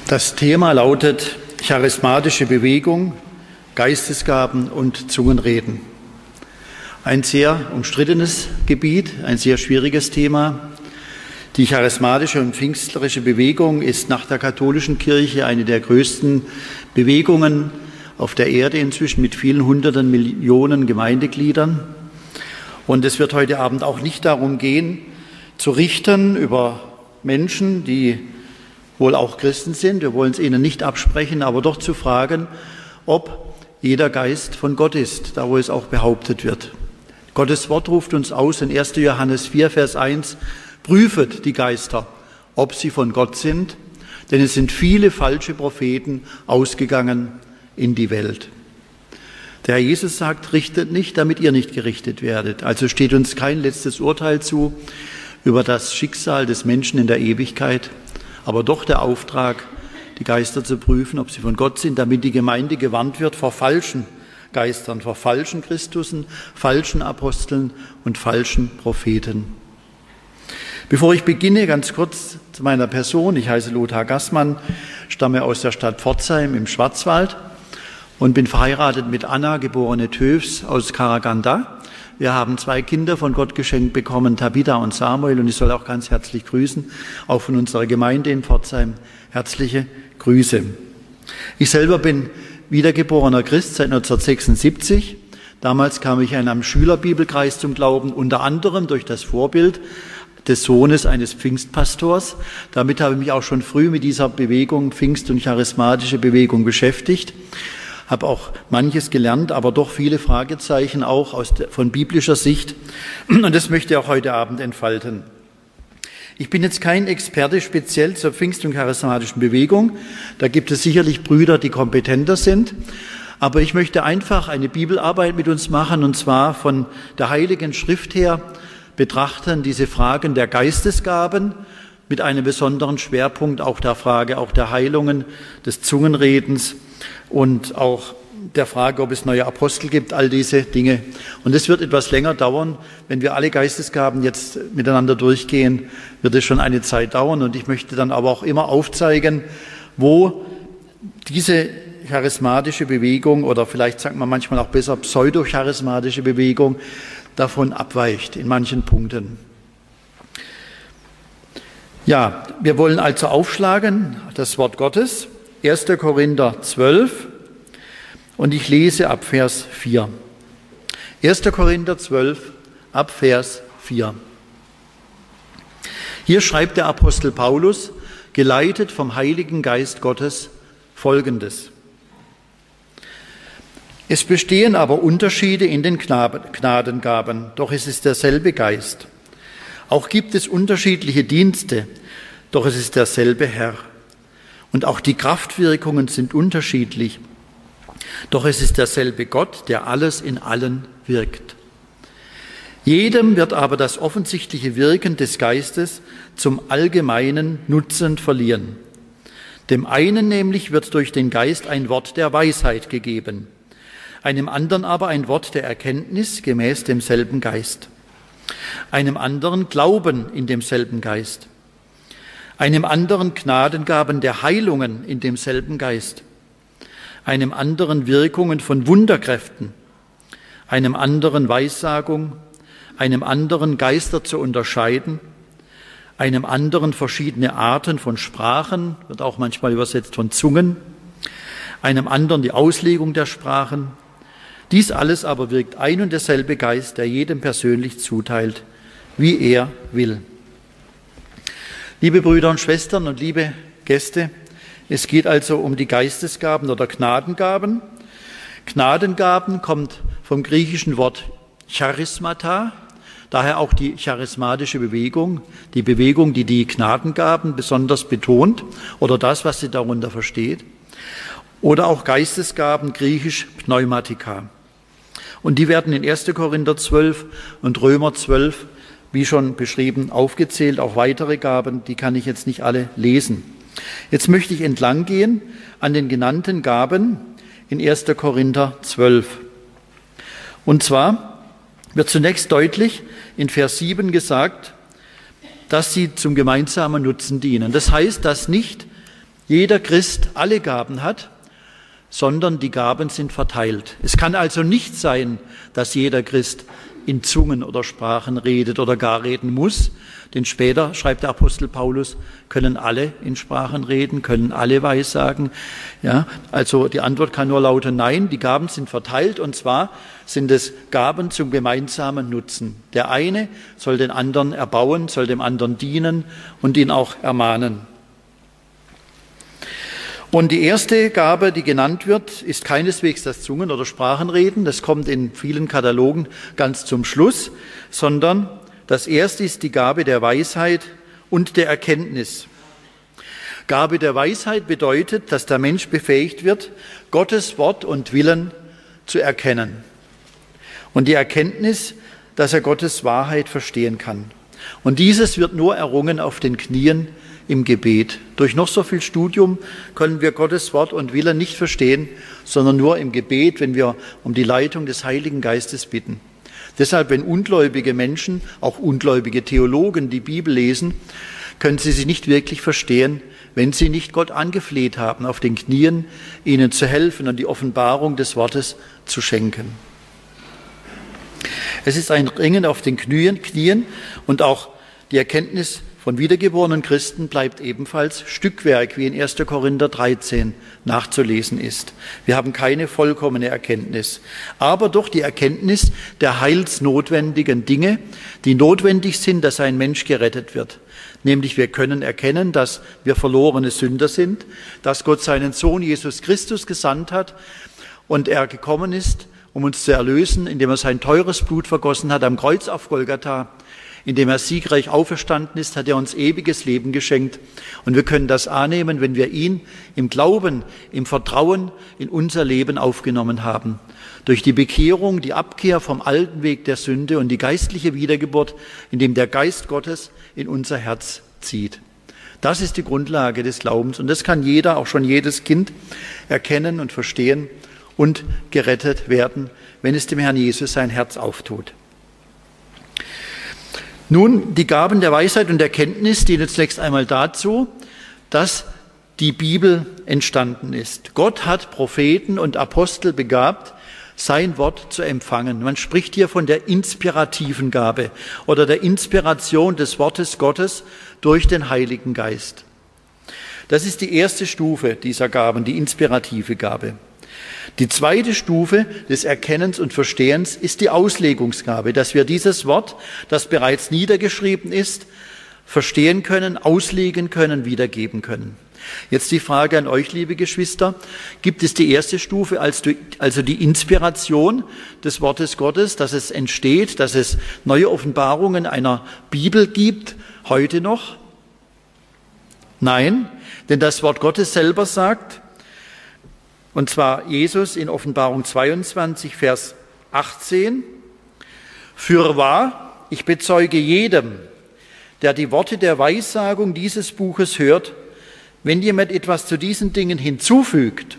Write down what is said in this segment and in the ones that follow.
Das Thema lautet charismatische Bewegung, Geistesgaben und Zungenreden. Ein sehr umstrittenes Gebiet, ein sehr schwieriges Thema. Die charismatische und pfingstlerische Bewegung ist nach der katholischen Kirche eine der größten Bewegungen auf der Erde inzwischen mit vielen hunderten Millionen Gemeindegliedern. Und es wird heute Abend auch nicht darum gehen, zu richten über Menschen, die wohl auch Christen sind. Wir wollen es ihnen nicht absprechen, aber doch zu fragen, ob jeder Geist von Gott ist, da wo es auch behauptet wird. Gottes Wort ruft uns aus in 1. Johannes 4, Vers 1, prüfet die Geister, ob sie von Gott sind, denn es sind viele falsche Propheten ausgegangen in die Welt. Der Herr Jesus sagt, richtet nicht, damit ihr nicht gerichtet werdet. Also steht uns kein letztes Urteil zu über das Schicksal des Menschen in der Ewigkeit, aber doch der Auftrag, die Geister zu prüfen, ob sie von Gott sind, damit die Gemeinde gewarnt wird vor falschen Geistern, vor falschen Christusen, falschen Aposteln und falschen Propheten. Bevor ich beginne, ganz kurz zu meiner Person. Ich heiße Lothar Gassmann, stamme aus der Stadt Pforzheim im Schwarzwald und bin verheiratet mit Anna, geborene Tövs aus Karaganda. Wir haben 2 Kinder von Gott geschenkt bekommen, Tabitha und Samuel, und ich soll auch ganz herzlich grüßen, auch von unserer Gemeinde in Pforzheim. Herzliche Grüße. Ich selber bin wiedergeborener Christ seit 1976. Damals kam ich in einem Schülerbibelkreis zum Glauben, unter anderem durch das Vorbild des Sohnes eines Pfingstpastors. Damit habe ich mich auch schon früh mit dieser Bewegung, Pfingst- und charismatische Bewegung, beschäftigt. Habe auch manches gelernt, aber doch viele Fragezeichen auch von biblischer Sicht. Und das möchte ich auch heute Abend entfalten. Ich bin jetzt kein Experte speziell zur Pfingst- und charismatischen Bewegung. Da gibt es sicherlich Brüder, die kompetenter sind. Aber ich möchte einfach eine Bibelarbeit mit uns machen, und zwar von der Heiligen Schrift her betrachten diese Fragen der Geistesgaben mit einem besonderen Schwerpunkt auch der Frage auch der Heilungen, des Zungenredens und auch der Frage, ob es neue Apostel gibt, all diese Dinge. Und es wird etwas länger dauern. Wenn wir alle Geistesgaben jetzt miteinander durchgehen, wird es schon eine Zeit dauern. Und ich möchte dann aber auch immer aufzeigen, wo diese charismatische Bewegung oder vielleicht sagt man manchmal auch besser pseudo-charismatische Bewegung davon abweicht in manchen Punkten. Ja, wir wollen also aufschlagen das Wort Gottes, 1. Korinther 12, und ich lese ab Vers 4. 1. Korinther 12, ab Vers 4. Hier schreibt der Apostel Paulus, geleitet vom Heiligen Geist Gottes, Folgendes. Es bestehen aber Unterschiede in den Gnadengaben, doch es ist derselbe Geist. Auch gibt es unterschiedliche Dienste, doch es ist derselbe Herr. Und auch die Kraftwirkungen sind unterschiedlich, doch es ist derselbe Gott, der alles in allen wirkt. Jedem wird aber das offensichtliche Wirken des Geistes zum allgemeinen Nutzen verliehen. Dem einen nämlich wird durch den Geist ein Wort der Weisheit gegeben, einem anderen aber ein Wort der Erkenntnis gemäß demselben Geist, einem anderen Glauben in demselben Geist, einem anderen Gnadengaben der Heilungen in demselben Geist, einem anderen Wirkungen von Wunderkräften, einem anderen Weissagung, einem anderen Geister zu unterscheiden, einem anderen verschiedene Arten von Sprachen, wird auch manchmal übersetzt von Zungen, einem anderen die Auslegung der Sprachen. Dies alles aber wirkt ein und derselbe Geist, der jedem persönlich zuteilt, wie er will. Liebe Brüder und Schwestern und liebe Gäste, es geht also um die Geistesgaben oder Gnadengaben. Gnadengaben kommt vom griechischen Wort Charismata, daher auch die charismatische Bewegung, die Bewegung, die die Gnadengaben besonders betont oder das, was sie darunter versteht. Oder auch Geistesgaben, griechisch Pneumatika. Und die werden in 1. Korinther 12 und Römer 12, wie schon beschrieben, aufgezählt. Auch weitere Gaben, die kann ich jetzt nicht alle lesen. Jetzt möchte ich entlang gehen an den genannten Gaben in 1. Korinther 12. Und zwar wird zunächst deutlich in Vers 7 gesagt, dass sie zum gemeinsamen Nutzen dienen. Das heißt, dass nicht jeder Christ alle Gaben hat, sondern die Gaben sind verteilt. Es kann also nicht sein, dass jeder Christ in Zungen oder Sprachen redet oder gar reden muss, denn später, schreibt der Apostel Paulus, können alle in Sprachen reden, können alle Weissagen. Ja, also die Antwort kann nur lauten, nein, die Gaben sind verteilt, und zwar sind es Gaben zum gemeinsamen Nutzen. Der eine soll den anderen erbauen, soll dem anderen dienen und ihn auch ermahnen. Und die erste Gabe, die genannt wird, ist keineswegs das Zungen- oder Sprachenreden. Das kommt in vielen Katalogen ganz zum Schluss, sondern das erste ist die Gabe der Weisheit und der Erkenntnis. Gabe der Weisheit bedeutet, dass der Mensch befähigt wird, Gottes Wort und Willen zu erkennen. Und die Erkenntnis, dass er Gottes Wahrheit verstehen kann. Und dieses wird nur errungen auf den Knien im Gebet. Durch noch so viel Studium können wir Gottes Wort und Willen nicht verstehen, sondern nur im Gebet, wenn wir um die Leitung des Heiligen Geistes bitten. Deshalb, wenn ungläubige Menschen, auch ungläubige Theologen, die Bibel lesen, können sie sie nicht wirklich verstehen, wenn sie nicht Gott angefleht haben, auf den Knien ihnen zu helfen und die Offenbarung des Wortes zu schenken. Es ist ein Ringen auf den Knien und auch die Erkenntnis von wiedergeborenen Christen bleibt ebenfalls Stückwerk, wie in 1. Korinther 13 nachzulesen ist. Wir haben keine vollkommene Erkenntnis, aber doch die Erkenntnis der heilsnotwendigen Dinge, die notwendig sind, dass ein Mensch gerettet wird. Nämlich wir können erkennen, dass wir verlorene Sünder sind, dass Gott seinen Sohn Jesus Christus gesandt hat und er gekommen ist, um uns zu erlösen, indem er sein teures Blut vergossen hat am Kreuz auf Golgatha. Indem er siegreich auferstanden ist, hat er uns ewiges Leben geschenkt. Und wir können das annehmen, wenn wir ihn im Glauben, im Vertrauen in unser Leben aufgenommen haben. Durch die Bekehrung, die Abkehr vom alten Weg der Sünde und die geistliche Wiedergeburt, indem der Geist Gottes in unser Herz zieht. Das ist die Grundlage des Glaubens. Und das kann jeder, auch schon jedes Kind, erkennen und verstehen und gerettet werden, wenn es dem Herrn Jesus sein Herz auftut. Nun, die Gaben der Weisheit und der Erkenntnis dienen zunächst einmal dazu, dass die Bibel entstanden ist. Gott hat Propheten und Apostel begabt, sein Wort zu empfangen. Man spricht hier von der inspirativen Gabe oder der Inspiration des Wortes Gottes durch den Heiligen Geist. Das ist die erste Stufe dieser Gaben, die inspirative Gabe. Die zweite Stufe des Erkennens und Verstehens ist die Auslegungsgabe, dass wir dieses Wort, das bereits niedergeschrieben ist, verstehen können, auslegen können, wiedergeben können. Jetzt die Frage an euch, liebe Geschwister, gibt es die erste Stufe, also die Inspiration des Wortes Gottes, dass es entsteht, dass es neue Offenbarungen einer Bibel gibt, heute noch? Nein, denn das Wort Gottes selber sagt, und zwar Jesus in Offenbarung 22, Vers 18, Fürwahr, ich bezeuge jedem, der die Worte der Weissagung dieses Buches hört, wenn jemand etwas zu diesen Dingen hinzufügt,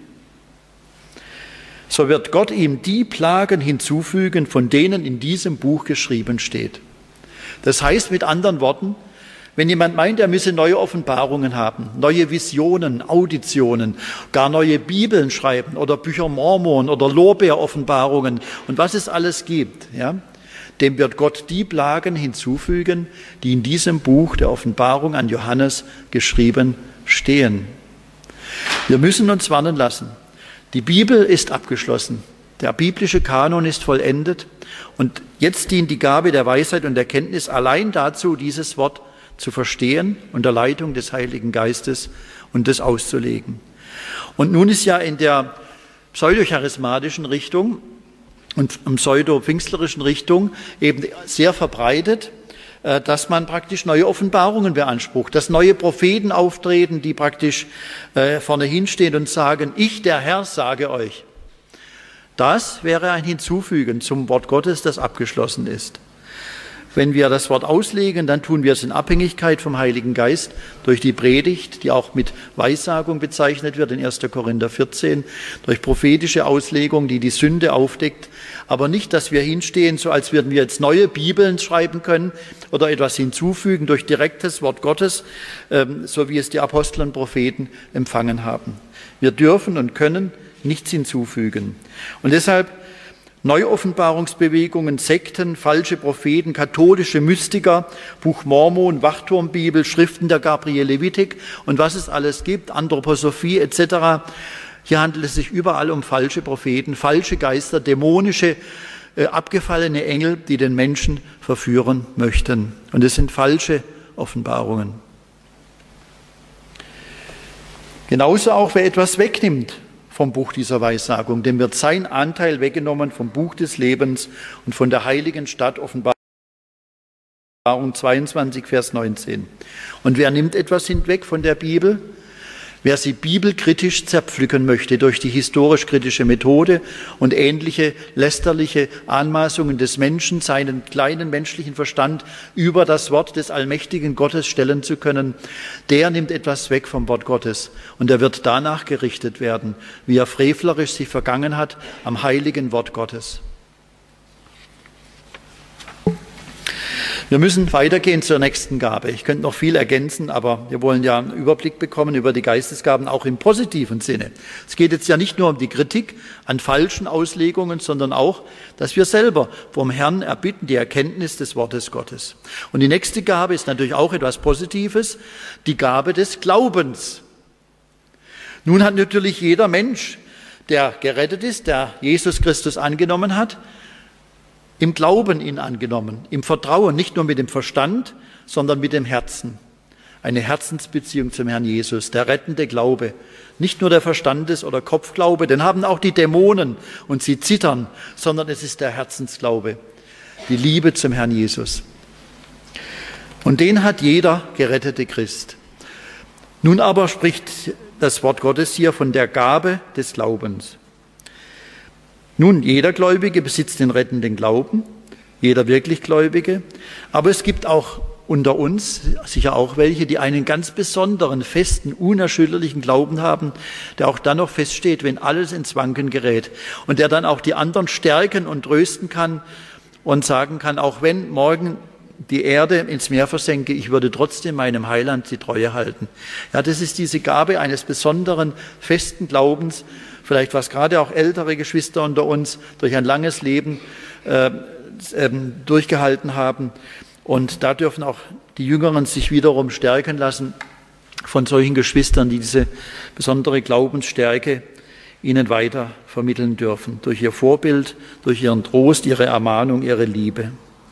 so wird Gott ihm die Plagen hinzufügen, von denen in diesem Buch geschrieben steht. Das heißt mit anderen Worten, wenn jemand meint, er müsse neue Offenbarungen haben, neue Visionen, Auditionen, gar neue Bibeln schreiben oder Bücher Mormon oder Lorbeeroffenbarungen und was es alles gibt, ja, dem wird Gott die Plagen hinzufügen, die in diesem Buch der Offenbarung an Johannes geschrieben stehen. Wir müssen uns warnen lassen. Die Bibel ist abgeschlossen. Der biblische Kanon ist vollendet und jetzt dient die Gabe der Weisheit und der Kenntnis allein dazu, dieses Wort zu verstehen unter Leitung des Heiligen Geistes und das auszulegen. Und nun ist ja in der pseudocharismatischen Richtung und pseudo-pfingstlerischen Richtung eben sehr verbreitet, dass man praktisch neue Offenbarungen beansprucht, dass neue Propheten auftreten, die praktisch vorne hinstehen und sagen, ich, der Herr, sage euch. Das wäre ein Hinzufügen zum Wort Gottes, das abgeschlossen ist. Wenn wir das Wort auslegen, dann tun wir es in Abhängigkeit vom Heiligen Geist durch die Predigt, die auch mit Weissagung bezeichnet wird in 1. Korinther 14, durch prophetische Auslegung, die die Sünde aufdeckt, Aber nicht, dass wir hinstehen, so als würden wir jetzt neue Bibeln schreiben können oder etwas hinzufügen durch direktes Wort Gottes, so wie es die Apostel und Propheten empfangen haben. Wir dürfen und können nichts hinzufügen. Und deshalb Neuoffenbarungsbewegungen, Sekten, falsche Propheten, katholische Mystiker, Buch Mormon, Wachturmbibel, Schriften der Gabriele Wittig und was es alles gibt, Anthroposophie etc. Hier handelt es sich überall um falsche Propheten, falsche Geister, dämonische, abgefallene Engel, die den Menschen verführen möchten. Und es sind falsche Offenbarungen. Genauso auch, wer etwas wegnimmt vom Buch dieser Weissagung, dem wird sein Anteil weggenommen vom Buch des Lebens und von der heiligen Stadt, Offenbarung 22, Vers 19. Und wer nimmt etwas hinweg von der Bibel? Wer sie bibelkritisch zerpflücken möchte durch die historisch-kritische Methode und ähnliche lästerliche Anmaßungen des Menschen, seinen kleinen menschlichen Verstand über das Wort des allmächtigen Gottes stellen zu können, der nimmt etwas weg vom Wort Gottes und er wird danach gerichtet werden, wie er frevlerisch sich vergangen hat am heiligen Wort Gottes. Wir müssen weitergehen zur nächsten Gabe. Ich könnte noch viel ergänzen, aber wir wollen ja einen Überblick bekommen über die Geistesgaben, auch im positiven Sinne. Es geht jetzt ja nicht nur um die Kritik an falschen Auslegungen, sondern auch, dass wir selber vom Herrn erbitten die Erkenntnis des Wortes Gottes. Und die nächste Gabe ist natürlich auch etwas Positives, die Gabe des Glaubens. Nun hat natürlich jeder Mensch, der gerettet ist, der Jesus Christus angenommen hat, im Glauben ihn angenommen, im Vertrauen, nicht nur mit dem Verstand, sondern mit dem Herzen. Eine Herzensbeziehung zum Herrn Jesus, der rettende Glaube. Nicht nur der Verstandes- oder Kopfglaube, den haben auch die Dämonen und sie zittern, sondern es ist der Herzensglaube, die Liebe zum Herrn Jesus. Und den hat jeder gerettete Christ. Nun aber spricht das Wort Gottes hier von der Gabe des Glaubens. Nun, jeder Gläubige besitzt den rettenden Glauben, jeder wirklich Gläubige, aber es gibt auch unter uns sicher auch welche, die einen ganz besonderen, festen, unerschütterlichen Glauben haben, der auch dann noch feststeht, wenn alles ins Wanken gerät und der dann auch die anderen stärken und trösten kann und sagen kann, auch wenn morgen die Erde ins Meer versenke, ich würde trotzdem meinem Heiland die Treue halten. Ja, das ist diese Gabe eines besonderen, festen Glaubens, vielleicht was gerade auch ältere Geschwister unter uns durch ein langes Leben durchgehalten haben. Und da dürfen auch die Jüngeren sich wiederum stärken lassen von solchen Geschwistern, die diese besondere Glaubensstärke ihnen weiter vermitteln dürfen. Durch ihr Vorbild, durch ihren Trost, ihre Ermahnung, ihre Liebe.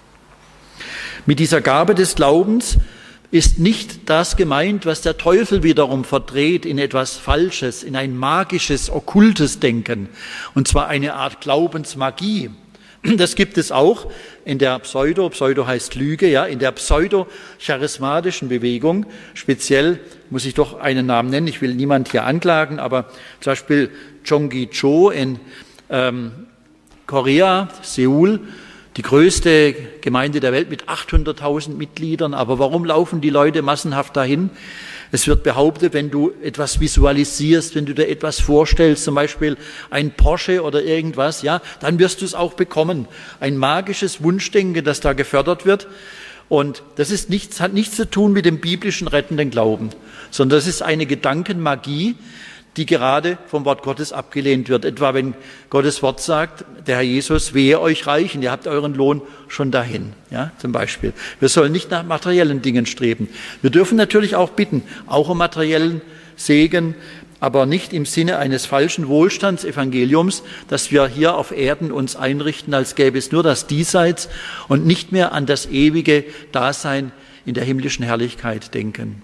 Mit dieser Gabe des Glaubens ist nicht das gemeint, was der Teufel wiederum verdreht in etwas Falsches, in ein magisches, okkultes Denken, und zwar eine Art Glaubensmagie. Das gibt es auch in der Pseudo heißt Lüge, ja, in der pseudo-charismatischen Bewegung. Speziell muss ich doch einen Namen nennen, ich will niemand hier anklagen, aber zum Beispiel Chonggi Cho in Korea, Seoul, die größte Gemeinde der Welt mit 800.000 Mitgliedern. Aber warum laufen die Leute massenhaft dahin? Es wird behauptet, wenn du etwas visualisierst, wenn du dir etwas vorstellst, zum Beispiel ein Porsche oder irgendwas, ja, dann wirst du es auch bekommen. Ein magisches Wunschdenken, das da gefördert wird. Und das ist hat nichts zu tun mit dem biblischen rettenden Glauben, sondern das ist eine Gedankenmagie, die gerade vom Wort Gottes abgelehnt wird. Etwa wenn Gottes Wort sagt, der Herr Jesus, wehe euch Reichen, ihr habt euren Lohn schon dahin, ja, zum Beispiel. Wir sollen nicht nach materiellen Dingen streben. Wir dürfen natürlich auch bitten, auch um materiellen Segen, aber nicht im Sinne eines falschen Wohlstandsevangeliums, dass wir hier auf Erden uns einrichten, als gäbe es nur das Diesseits und nicht mehr an das ewige Dasein in der himmlischen Herrlichkeit denken.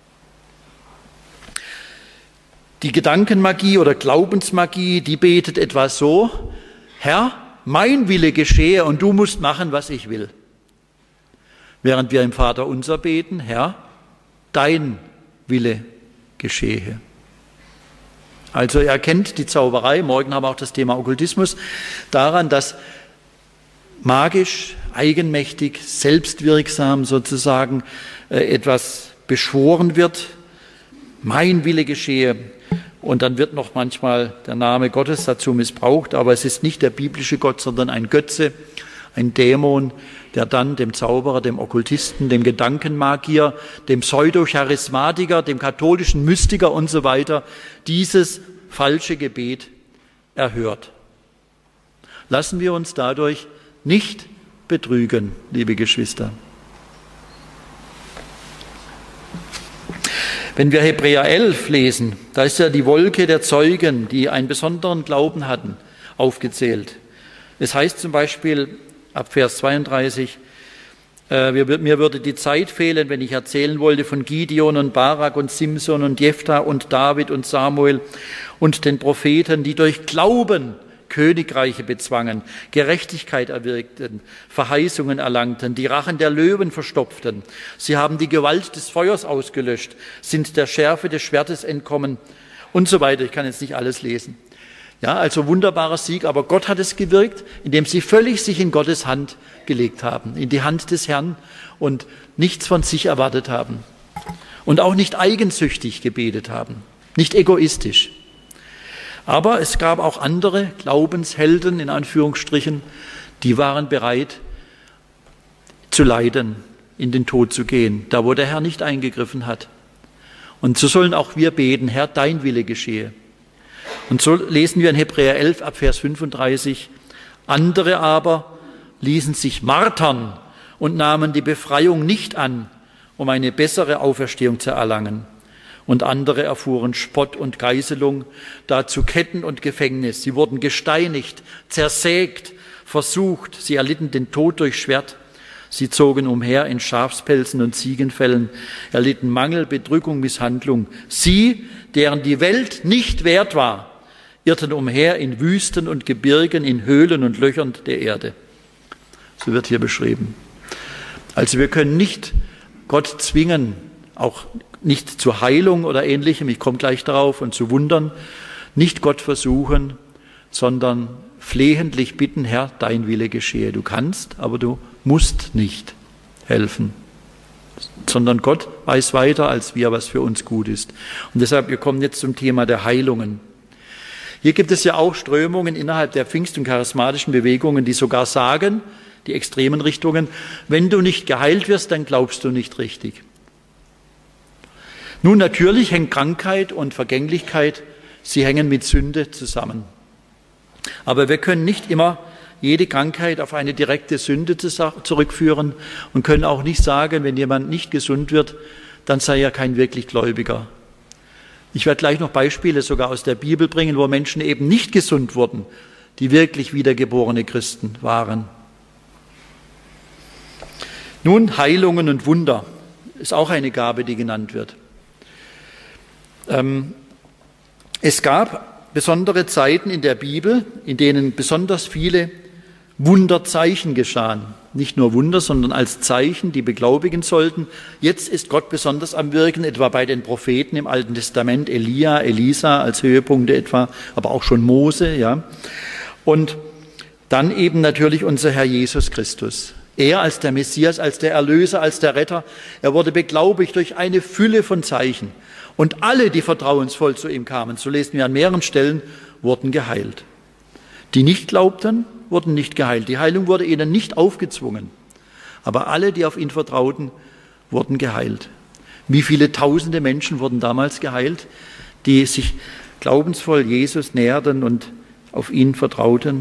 Die Gedankenmagie oder Glaubensmagie, die betet etwa so: Herr, mein Wille geschehe und du musst machen, was ich will. Während wir im Vaterunser beten: Herr, dein Wille geschehe. Also er kennt die Zauberei, morgen haben wir auch das Thema Okkultismus, daran, dass magisch, eigenmächtig, selbstwirksam sozusagen etwas beschworen wird. Mein Wille geschehe. Und dann wird noch manchmal der Name Gottes dazu missbraucht, aber es ist nicht der biblische Gott, sondern ein Götze, ein Dämon, der dann dem Zauberer, dem Okkultisten, dem Gedankenmagier, dem Pseudo-Charismatiker, dem katholischen Mystiker und so weiter dieses falsche Gebet erhört. Lassen wir uns dadurch nicht betrügen, liebe Geschwister. Wenn wir Hebräer 11 lesen, da ist ja die Wolke der Zeugen, die einen besonderen Glauben hatten, aufgezählt. Es heißt zum Beispiel ab Vers 32, mir würde die Zeit fehlen, wenn ich erzählen wollte von Gideon und Barak und Simson und Jephthah und David und Samuel und den Propheten, die durch Glauben Königreiche bezwangen, Gerechtigkeit erwirkten, Verheißungen erlangten, die Rachen der Löwen verstopften. Sie haben die Gewalt des Feuers ausgelöscht, sind der Schärfe des Schwertes entkommen und so weiter. Ich kann jetzt nicht alles lesen. Ja, also wunderbarer Sieg, aber Gott hat es gewirkt, indem sie völlig sich in Gottes Hand gelegt haben, in die Hand des Herrn und nichts von sich erwartet haben und auch nicht eigensüchtig gebetet haben, nicht egoistisch. Aber es gab auch andere Glaubenshelden, in Anführungsstrichen, die waren bereit zu leiden, in den Tod zu gehen, da wo der Herr nicht eingegriffen hat. Und so sollen auch wir beten, Herr, dein Wille geschehe. Und so lesen wir in Hebräer 11 ab Vers 35, andere aber ließen sich martern und nahmen die Befreiung nicht an, um eine bessere Auferstehung zu erlangen. Und andere erfuhren Spott und Geißelung, dazu Ketten und Gefängnis. Sie wurden gesteinigt, zersägt, versucht. Sie erlitten den Tod durch Schwert. Sie zogen umher in Schafspelzen und Ziegenfellen, erlitten Mangel, Bedrückung, Misshandlung. Sie, deren die Welt nicht wert war, irrten umher in Wüsten und Gebirgen, in Höhlen und Löchern der Erde. So wird hier beschrieben. Also wir können nicht Gott zwingen, auch nicht zur Heilung oder Ähnlichem, ich komme gleich darauf, und zu Wundern, nicht Gott versuchen, sondern flehentlich bitten, Herr, dein Wille geschehe. Du kannst, aber du musst nicht helfen, sondern Gott weiß weiter als wir, was für uns gut ist. Und deshalb, wir kommen jetzt zum Thema der Heilungen. Hier gibt es ja auch Strömungen innerhalb der Pfingst- und charismatischen Bewegungen, die sogar sagen, die extremen Richtungen, wenn du nicht geheilt wirst, dann glaubst du nicht richtig. Nun, natürlich hängt Krankheit und Vergänglichkeit, sie hängen mit Sünde zusammen. Aber wir können nicht immer jede Krankheit auf eine direkte Sünde zurückführen und können auch nicht sagen, wenn jemand nicht gesund wird, dann sei er kein wirklich Gläubiger. Ich werde gleich noch Beispiele sogar aus der Bibel bringen, wo Menschen eben nicht gesund wurden, die wirklich wiedergeborene Christen waren. Nun, Heilungen und Wunder ist auch eine Gabe, die genannt wird. Es gab besondere Zeiten in der Bibel, in denen besonders viele Wunderzeichen geschahen. Nicht nur Wunder, sondern als Zeichen, die beglaubigen sollten. Jetzt ist Gott besonders am Wirken, etwa bei den Propheten im Alten Testament, Elia, Elisa als Höhepunkte etwa, aber auch schon Mose, ja. Und dann eben natürlich unser Herr Jesus Christus. Er als der Messias, als der Erlöser, als der Retter, er wurde beglaubigt durch eine Fülle von Zeichen. Und alle, die vertrauensvoll zu ihm kamen, so lesen wir an mehreren Stellen, wurden geheilt. Die nicht glaubten, wurden nicht geheilt. Die Heilung wurde ihnen nicht aufgezwungen. Aber alle, die auf ihn vertrauten, wurden geheilt. Wie viele tausende Menschen wurden damals geheilt, die sich glaubensvoll Jesus näherten und auf ihn vertrauten?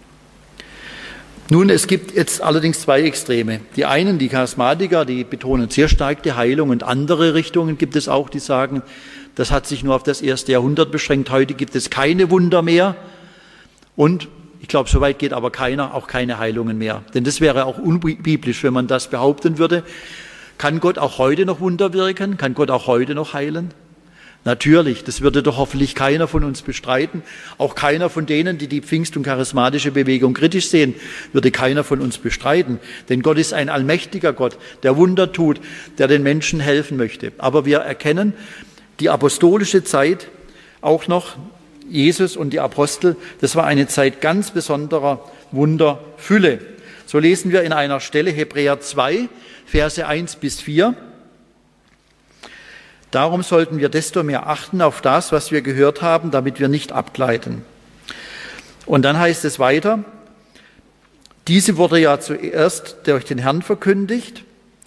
Nun, es gibt jetzt allerdings zwei Extreme. Die einen, die Charismatiker, die betonen sehr stark die Heilung, und andere Richtungen gibt es auch, die sagen, das hat sich nur auf das erste Jahrhundert beschränkt. Heute gibt es keine Wunder mehr. Und ich glaube, so weit geht aber keiner, auch keine Heilungen mehr. Denn das wäre auch unbiblisch, wenn man das behaupten würde. Kann Gott auch heute noch Wunder wirken? Kann Gott auch heute noch heilen? Natürlich, das würde doch hoffentlich keiner von uns bestreiten. Auch keiner von denen, die die Pfingst- und charismatische Bewegung kritisch sehen, würde keiner von uns bestreiten. Denn Gott ist ein allmächtiger Gott, der Wunder tut, der den Menschen helfen möchte. Aber wir erkennen die apostolische Zeit auch noch, Jesus und die Apostel, das war eine Zeit ganz besonderer Wunderfülle. So lesen wir in einer Stelle Hebräer 2, Verse 1 bis 4. Darum sollten wir desto mehr achten auf das, was wir gehört haben, damit wir nicht abgleiten. Und dann heißt es weiter, diese wurde ja zuerst durch den Herrn verkündigt,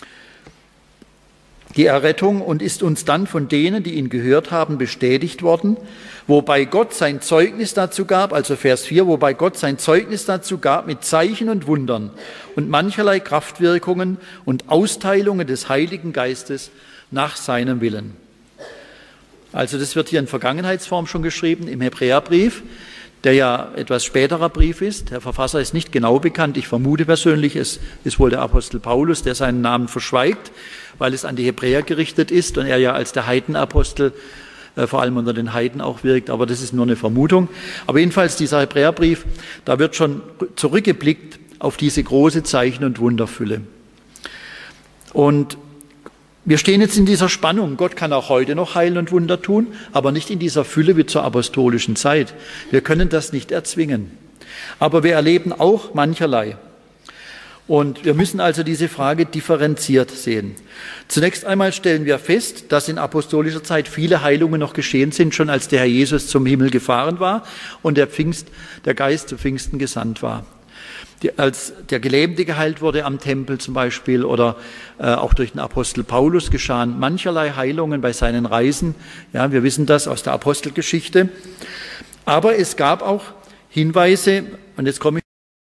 die Errettung, und ist uns dann von denen, die ihn gehört haben, bestätigt worden, wobei Gott sein Zeugnis dazu gab, also Vers 4, wobei Gott sein Zeugnis dazu gab mit Zeichen und Wundern und mancherlei Kraftwirkungen und Austeilungen des Heiligen Geistes nach seinem Willen. Also das wird hier in Vergangenheitsform schon geschrieben im Hebräerbrief, der ja etwas späterer Brief ist. Der Verfasser ist nicht genau bekannt. Ich vermute persönlich, es ist wohl der Apostel Paulus, der seinen Namen verschweigt, weil es an die Hebräer gerichtet ist und er ja als der Heidenapostel vor allem unter den Heiden auch wirkt. Aber das ist nur eine Vermutung. Aber jedenfalls dieser Hebräerbrief, da wird schon zurückgeblickt auf diese große Zeichen- und Wunderfülle. Und wir stehen jetzt in dieser Spannung. Gott kann auch heute noch heilen und Wunder tun, aber nicht in dieser Fülle wie zur apostolischen Zeit. Wir können das nicht erzwingen. Aber wir erleben auch mancherlei. Und wir müssen also diese Frage differenziert sehen. Zunächst einmal stellen wir fest, dass in apostolischer Zeit viele Heilungen noch geschehen sind, schon als der Herr Jesus zum Himmel gefahren war und der Geist zu Pfingsten gesandt war. Als der Gelähmte geheilt wurde am Tempel zum Beispiel oder auch durch den Apostel Paulus geschahen mancherlei Heilungen bei seinen Reisen. Ja, wir wissen das aus der Apostelgeschichte. Aber es gab auch Hinweise, und jetzt komme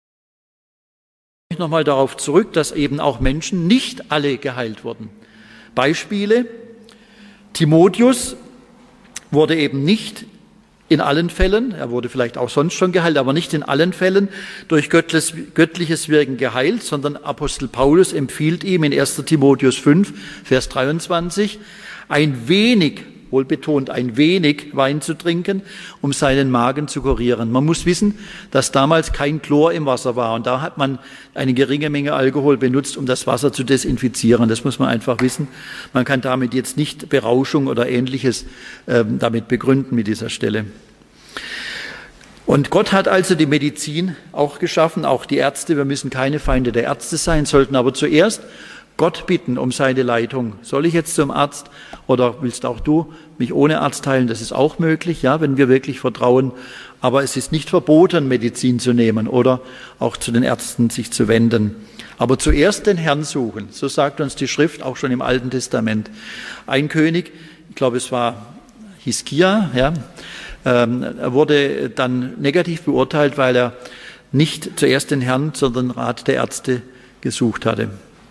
ich nochmal darauf zurück, dass eben auch Menschen nicht alle geheilt wurden. Beispiele: Timotheus wurde eben nicht in allen Fällen, er wurde vielleicht auch sonst schon geheilt, aber nicht in allen Fällen durch göttliches Wirken geheilt, sondern Apostel Paulus empfiehlt ihm in 1. Timotheus 5, Vers 23, ein wenig, wohlbetont ein wenig Wein zu trinken, um seinen Magen zu kurieren. Man muss wissen, dass damals kein Chlor im Wasser war und da hat man eine geringe Menge Alkohol benutzt, um das Wasser zu desinfizieren. Das muss man einfach wissen. Man kann damit jetzt nicht Berauschung oder Ähnliches damit begründen mit dieser Stelle. Und Gott hat also die Medizin auch geschaffen, auch die Ärzte. Wir müssen keine Feinde der Ärzte sein, sollten aber zuerst Gott bitten um seine Leitung. Soll ich jetzt zum Arzt oder willst auch du mich ohne Arzt heilen? Das ist auch möglich, ja, wenn wir wirklich vertrauen. Aber es ist nicht verboten, Medizin zu nehmen oder auch zu den Ärzten sich zu wenden. Aber zuerst den Herrn suchen. So sagt uns die Schrift auch schon im Alten Testament. Ein König, ich glaube es war Hiskia, ja, er wurde dann negativ beurteilt, weil er nicht zuerst den Herrn, sondern den Rat der Ärzte gesucht hatte.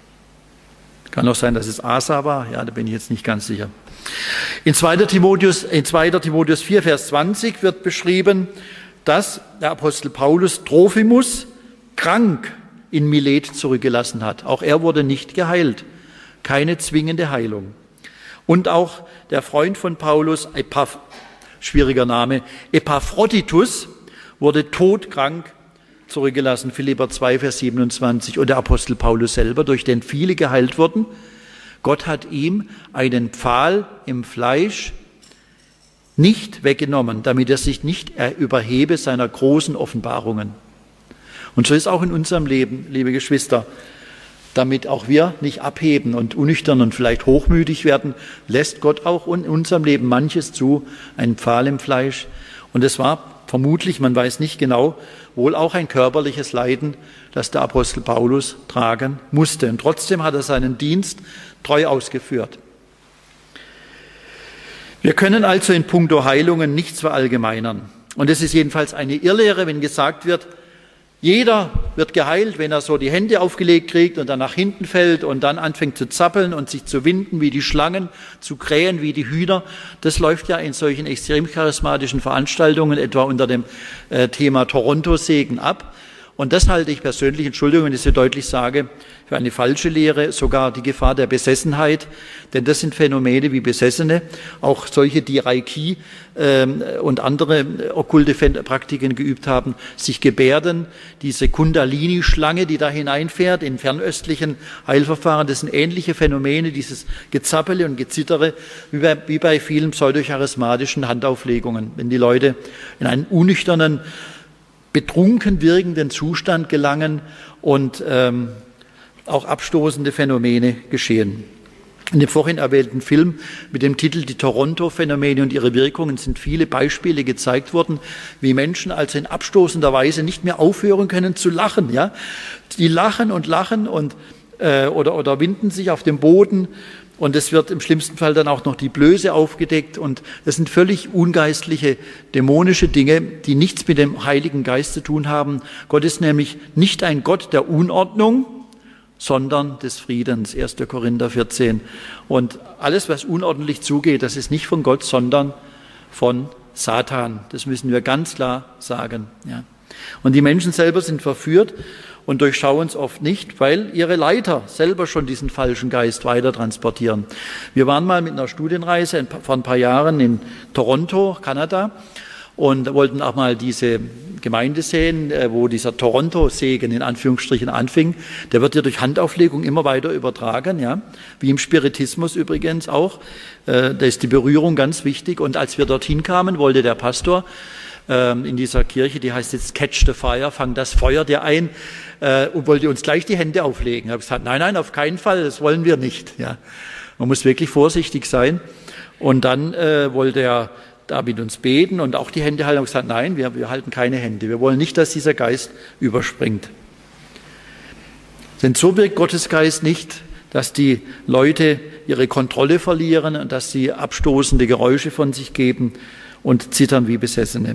Kann auch sein, dass es Asa war, ja, da bin ich jetzt nicht ganz sicher. In 2. Timotheus 4, Vers 20 wird beschrieben, dass der Apostel Paulus Trophimus krank in Milet zurückgelassen hat. Auch er wurde nicht geheilt, keine zwingende Heilung. Und auch der Freund von Paulus, schwieriger Name, Epaphroditus, wurde todkrank zurückgelassen, Philipper 2, Vers 27. Und der Apostel Paulus selber, durch den viele geheilt wurden. Gott hat ihm einen Pfahl im Fleisch nicht weggenommen, damit er sich nicht überhebe seiner großen Offenbarungen. Und so ist auch in unserem Leben, liebe Geschwister, damit auch wir nicht abheben und unüchtern und vielleicht hochmütig werden, lässt Gott auch in unserem Leben manches zu, einen Pfahl im Fleisch. Und es war vermutlich, man weiß nicht genau, wohl auch ein körperliches Leiden, das der Apostel Paulus tragen musste. Und trotzdem hat er seinen Dienst treu ausgeführt. Wir können also in puncto Heilungen nichts verallgemeinern. Und es ist jedenfalls eine Irrlehre, wenn gesagt wird, jeder wird geheilt, wenn er so die Hände aufgelegt kriegt und dann nach hinten fällt und dann anfängt zu zappeln und sich zu winden wie die Schlangen, zu krähen wie die Hühner. Das läuft ja in solchen extrem charismatischen Veranstaltungen, etwa unter dem Thema Toronto-Segen ab. Und das halte ich persönlich, Entschuldigung, wenn ich so deutlich sage, für eine falsche Lehre, sogar die Gefahr der Besessenheit, denn das sind Phänomene wie Besessene, auch solche, die Reiki und andere okkulte Praktiken geübt haben, sich gebärden, diese Kundalini-Schlange, die da hineinfährt, in fernöstlichen Heilverfahren, das sind ähnliche Phänomene, dieses Gezappele und Gezittere, wie bei vielen pseudocharismatischen Handauflegungen, wenn die Leute in einen unnüchternen, betrunken wirkenden Zustand gelangen und auch abstoßende Phänomene geschehen. In dem vorhin erwähnten Film mit dem Titel Die Toronto-Phänomene und ihre Wirkungen sind viele Beispiele gezeigt worden, wie Menschen also in abstoßender Weise nicht mehr aufhören können zu lachen. Ja? Die lachen und oder winden sich auf dem Boden und es wird im schlimmsten Fall dann auch noch die Blöße aufgedeckt und das sind völlig ungeistliche, dämonische Dinge, die nichts mit dem Heiligen Geist zu tun haben. Gott ist nämlich nicht ein Gott der Unordnung, sondern des Friedens, 1. Korinther 14. Und alles, was unordentlich zugeht, das ist nicht von Gott, sondern von Satan. Das müssen wir ganz klar sagen. Ja. Und die Menschen selber sind verführt und durchschauen es oft nicht, weil ihre Leiter selber schon diesen falschen Geist weiter transportieren. Wir waren mal mit einer Studienreise vor ein paar Jahren in Toronto, Kanada, und wollten auch mal diese Gemeinde sehen, wo dieser Toronto-Segen in Anführungsstrichen anfing. Der wird ja durch Handauflegung immer weiter übertragen, ja, wie im Spiritismus übrigens auch. Da ist die Berührung ganz wichtig. Und als wir dorthin kamen, wollte der Pastor in dieser Kirche, die heißt jetzt Catch the Fire, fang das Feuer dir ein, und wollte uns gleich die Hände auflegen. Ich habe gesagt, nein, auf keinen Fall, das wollen wir nicht. Ja. Man muss wirklich vorsichtig sein. Und dann wollte er da mit uns beten und auch die Hände halten und gesagt, nein, wir halten keine Hände. Wir wollen nicht, dass dieser Geist überspringt. Denn so wirkt Gottes Geist nicht, dass die Leute ihre Kontrolle verlieren und dass sie abstoßende Geräusche von sich geben und zittern wie Besessene.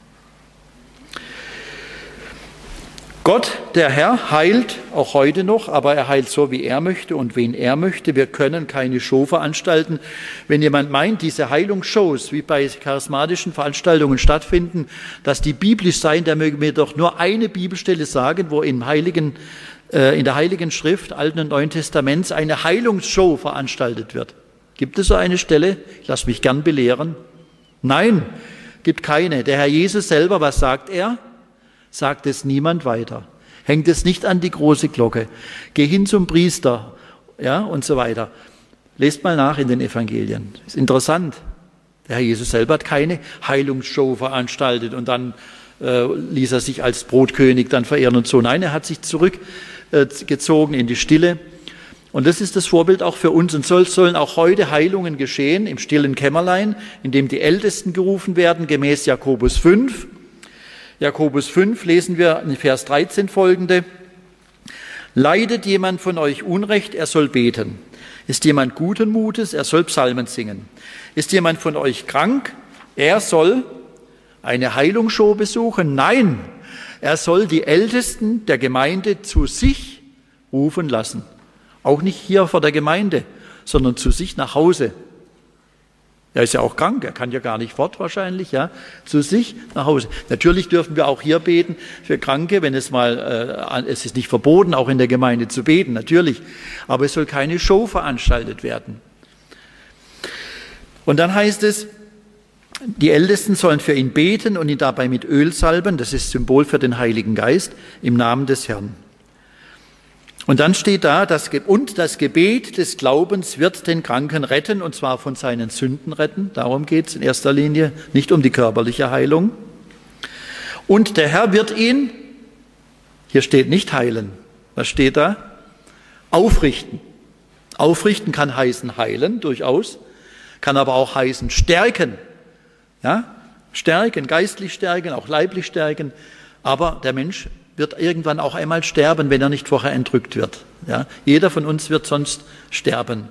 Gott, der Herr, heilt auch heute noch, aber er heilt so, wie er möchte und wen er möchte. Wir können keine Show veranstalten. Wenn jemand meint, diese Heilungsshows, wie bei charismatischen Veranstaltungen stattfinden, dass die biblisch seien, der möge mir doch nur eine Bibelstelle sagen, wo in der Heiligen Schrift, Alten und Neuen Testaments, eine Heilungsshow veranstaltet wird. Gibt es so eine Stelle? Ich lasse mich gern belehren. Nein, gibt keine. Der Herr Jesus selber, was sagt er? Sagt es niemand weiter. Hängt es nicht an die große Glocke. Geh hin zum Priester, ja, und so weiter. Lest mal nach in den Evangelien. Das ist interessant. Der Herr Jesus selber hat keine Heilungsshow veranstaltet und dann ließ er sich als Brotkönig dann verehren und so. Nein, er hat sich zurückgezogen in die Stille. Und das ist das Vorbild auch für uns. Und sollen auch heute Heilungen geschehen im stillen Kämmerlein, indem die Ältesten gerufen werden, gemäß Jakobus 5. Jakobus 5 lesen wir in Vers 13 folgende. Leidet jemand von euch Unrecht, er soll beten. Ist jemand guten Mutes, er soll Psalmen singen. Ist jemand von euch krank, er soll eine Heilungsshow besuchen. Nein, er soll die Ältesten der Gemeinde zu sich rufen lassen. Auch nicht hier vor der Gemeinde, sondern zu sich nach Hause. Er ist ja auch krank, er kann ja gar nicht fort wahrscheinlich, ja, zu sich nach Hause. Natürlich dürfen wir auch hier beten für Kranke, wenn es es ist nicht verboten, auch in der Gemeinde zu beten, natürlich. Aber es soll keine Show veranstaltet werden. Und dann heißt es, die Ältesten sollen für ihn beten und ihn dabei mit Öl salben, das ist Symbol für den Heiligen Geist, im Namen des Herrn. Und dann steht da, das Gebet des Glaubens wird den Kranken retten, und zwar von seinen Sünden retten. Darum geht es in erster Linie, nicht um die körperliche Heilung. Und der Herr wird ihn, hier steht nicht heilen, was steht da? Aufrichten. Aufrichten kann heißen heilen, durchaus, kann aber auch heißen stärken. Ja? Stärken, geistlich stärken, auch leiblich stärken, aber der Mensch wird irgendwann auch einmal sterben, wenn er nicht vorher entrückt wird. Ja? Jeder von uns wird sonst sterben.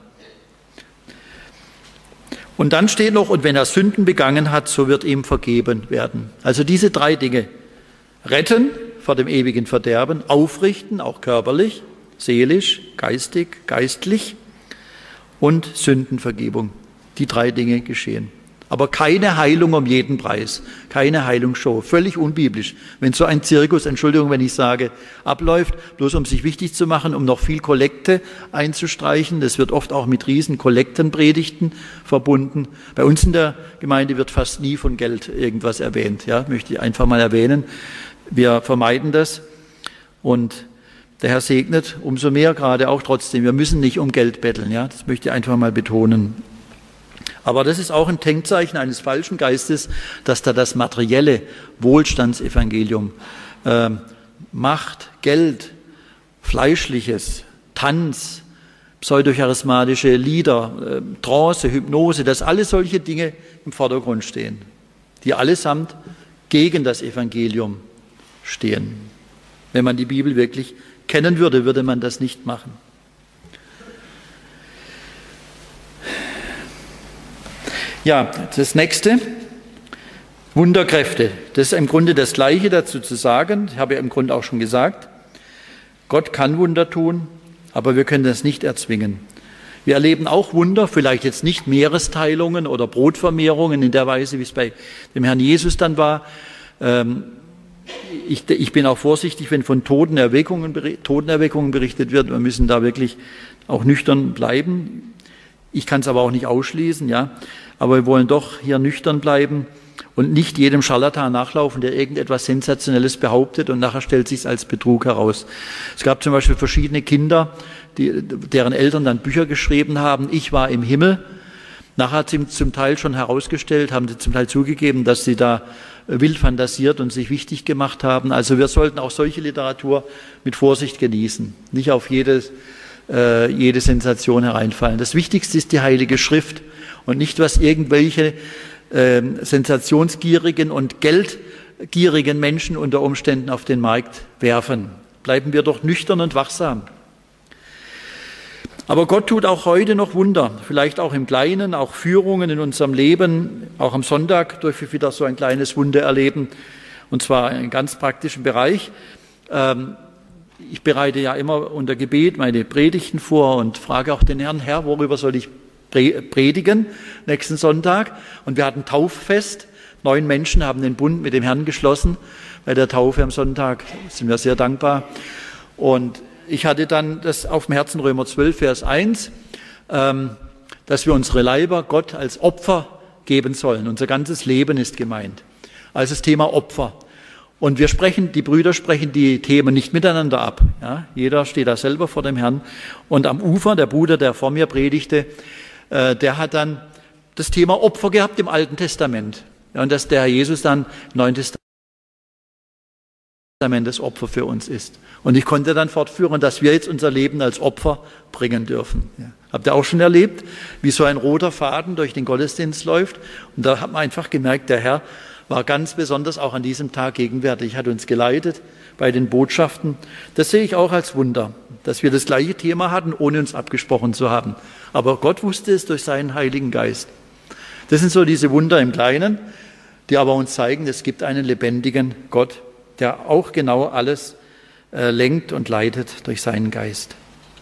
Und dann steht noch, und wenn er Sünden begangen hat, so wird ihm vergeben werden. Also diese drei Dinge. Retten vor dem ewigen Verderben, aufrichten, auch körperlich, seelisch, geistig, geistlich und Sündenvergebung. Die drei Dinge geschehen. Aber keine Heilung um jeden Preis, keine Heilungsshow, völlig unbiblisch. Wenn so ein Zirkus, Entschuldigung, wenn ich sage, abläuft, bloß um sich wichtig zu machen, um noch viel Kollekte einzustreichen, das wird oft auch mit riesen Kollektenpredigten verbunden. Bei uns in der Gemeinde wird fast nie von Geld irgendwas erwähnt, ja, möchte ich einfach mal erwähnen. Wir vermeiden das und der Herr segnet umso mehr gerade auch trotzdem. Wir müssen nicht um Geld betteln, ja, das möchte ich einfach mal betonen. Aber das ist auch ein Kennzeichen eines falschen Geistes, dass da das materielle Wohlstandsevangelium, Macht, Geld, Fleischliches, Tanz, pseudocharismatische Lieder, Trance, Hypnose, dass alle solche Dinge im Vordergrund stehen, die allesamt gegen das Evangelium stehen. Wenn man die Bibel wirklich kennen würde, würde man das nicht machen. Ja, das nächste, Wunderkräfte. Das ist im Grunde das Gleiche dazu zu sagen. Ich habe ja im Grunde auch schon gesagt, Gott kann Wunder tun, aber wir können das nicht erzwingen. Wir erleben auch Wunder, vielleicht jetzt nicht Meeresteilungen oder Brotvermehrungen in der Weise, wie es bei dem Herrn Jesus dann war. Ich bin auch vorsichtig, wenn von Totenerweckungen berichtet wird. Wir müssen da wirklich auch nüchtern bleiben. Ich kann es aber auch nicht ausschließen, ja. Aber wir wollen doch hier nüchtern bleiben und nicht jedem Scharlatan nachlaufen, der irgendetwas Sensationelles behauptet und nachher stellt sich als Betrug heraus. Es gab zum Beispiel verschiedene Kinder, deren Eltern dann Bücher geschrieben haben, ich war im Himmel. Nachher hat sie zum Teil schon herausgestellt, haben sie zum Teil zugegeben, dass sie da wild fantasiert und sich wichtig gemacht haben. Also wir sollten auch solche Literatur mit Vorsicht genießen, nicht auf jede Sensation hereinfallen. Das Wichtigste ist die Heilige Schrift und nicht, was irgendwelche sensationsgierigen und geldgierigen Menschen unter Umständen auf den Markt werfen. Bleiben wir doch nüchtern und wachsam. Aber Gott tut auch heute noch Wunder, vielleicht auch im Kleinen, auch Führungen in unserem Leben. Auch am Sonntag dürfen wir wieder so ein kleines Wunder erleben, und zwar in einem ganz praktischen Bereich. Ich bereite ja immer unter Gebet meine Predigten vor und frage auch den Herrn, Herr, worüber soll ich predigen nächsten Sonntag? Und wir hatten Tauffest. 9 Menschen haben den Bund mit dem Herrn geschlossen bei der Taufe am Sonntag. Sind wir sehr dankbar. Und ich hatte dann das auf dem Herzen, Römer 12, Vers 1, dass wir unsere Leiber Gott als Opfer geben sollen. Unser ganzes Leben ist gemeint. Also das Thema Opfer. Und die Brüder sprechen die Themen nicht miteinander ab. Ja, jeder steht da selber vor dem Herrn. Und am Ufer, der Bruder, der vor mir predigte, der hat dann das Thema Opfer gehabt im Alten Testament. Ja, und dass der Herr Jesus dann im Neuen Testament das Opfer für uns ist. Und ich konnte dann fortführen, dass wir jetzt unser Leben als Opfer bringen dürfen. Ja. Habt ihr auch schon erlebt, wie so ein roter Faden durch den Gottesdienst läuft? Und da hat man einfach gemerkt, der Herr war ganz besonders auch an diesem Tag gegenwärtig, hat uns geleitet bei den Botschaften. Das sehe ich auch als Wunder, dass wir das gleiche Thema hatten, ohne uns abgesprochen zu haben. Aber Gott wusste es durch seinen Heiligen Geist. Das sind so diese Wunder im Kleinen, die aber uns zeigen, es gibt einen lebendigen Gott, der auch genau alles lenkt und leitet durch seinen Geist.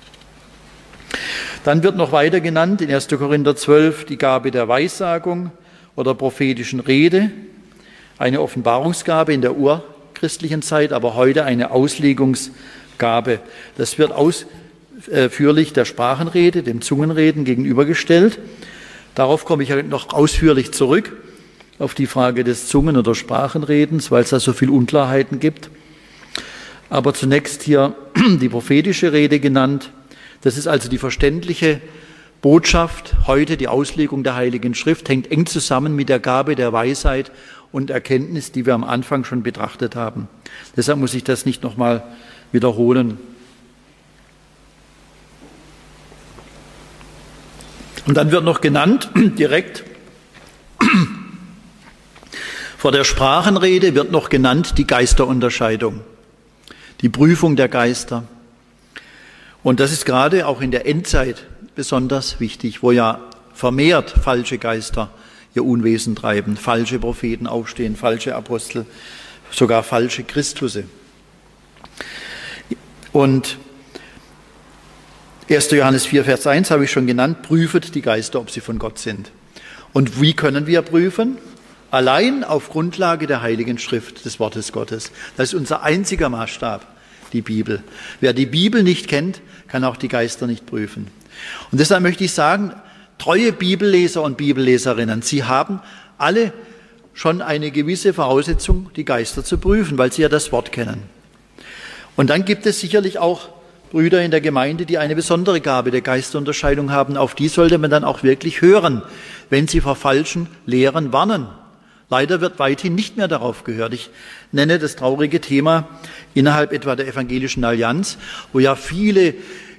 Dann wird noch weiter genannt in 1. Korinther 12 die Gabe der Weissagung oder prophetischen Rede, eine Offenbarungsgabe in der urchristlichen Zeit, aber heute eine Auslegungsgabe. Das wird ausführlich der Sprachenrede, dem Zungenreden gegenübergestellt. Darauf komme ich noch ausführlich zurück, auf die Frage des Zungen- oder Sprachenredens, weil es da so viele Unklarheiten gibt. Aber zunächst hier die prophetische Rede genannt. Das ist also die verständliche Botschaft. Heute die Auslegung der Heiligen Schrift hängt eng zusammen mit der Gabe der Weisheit und Erkenntnis, die wir am Anfang schon betrachtet haben. Deshalb muss ich das nicht nochmal wiederholen. Und dann wird noch genannt, direkt vor der Sprachenrede wird noch genannt die Geisterunterscheidung, die Prüfung der Geister. Und das ist gerade auch in der Endzeit besonders wichtig, wo ja vermehrt falsche Geister ihr Unwesen treiben, falsche Propheten aufstehen, falsche Apostel, sogar falsche Christusse. Und 1. Johannes 4, Vers 1 habe ich schon genannt, prüfet die Geister, ob sie von Gott sind. Und wie können wir prüfen? Allein auf Grundlage der Heiligen Schrift, des Wortes Gottes. Das ist unser einziger Maßstab, die Bibel. Wer die Bibel nicht kennt, kann auch die Geister nicht prüfen. Und deshalb möchte ich sagen, treue Bibelleser und Bibelleserinnen, sie haben alle schon eine gewisse Voraussetzung, die Geister zu prüfen, weil sie ja das Wort kennen. Und dann gibt es sicherlich auch Brüder in der Gemeinde, die eine besondere Gabe der Geisterunterscheidung haben. Auf die sollte man dann auch wirklich hören, wenn sie vor falschen Lehren warnen. Leider wird weithin nicht mehr darauf gehört. Ich nenne das traurige Thema innerhalb etwa der Evangelischen Allianz, wo ja viele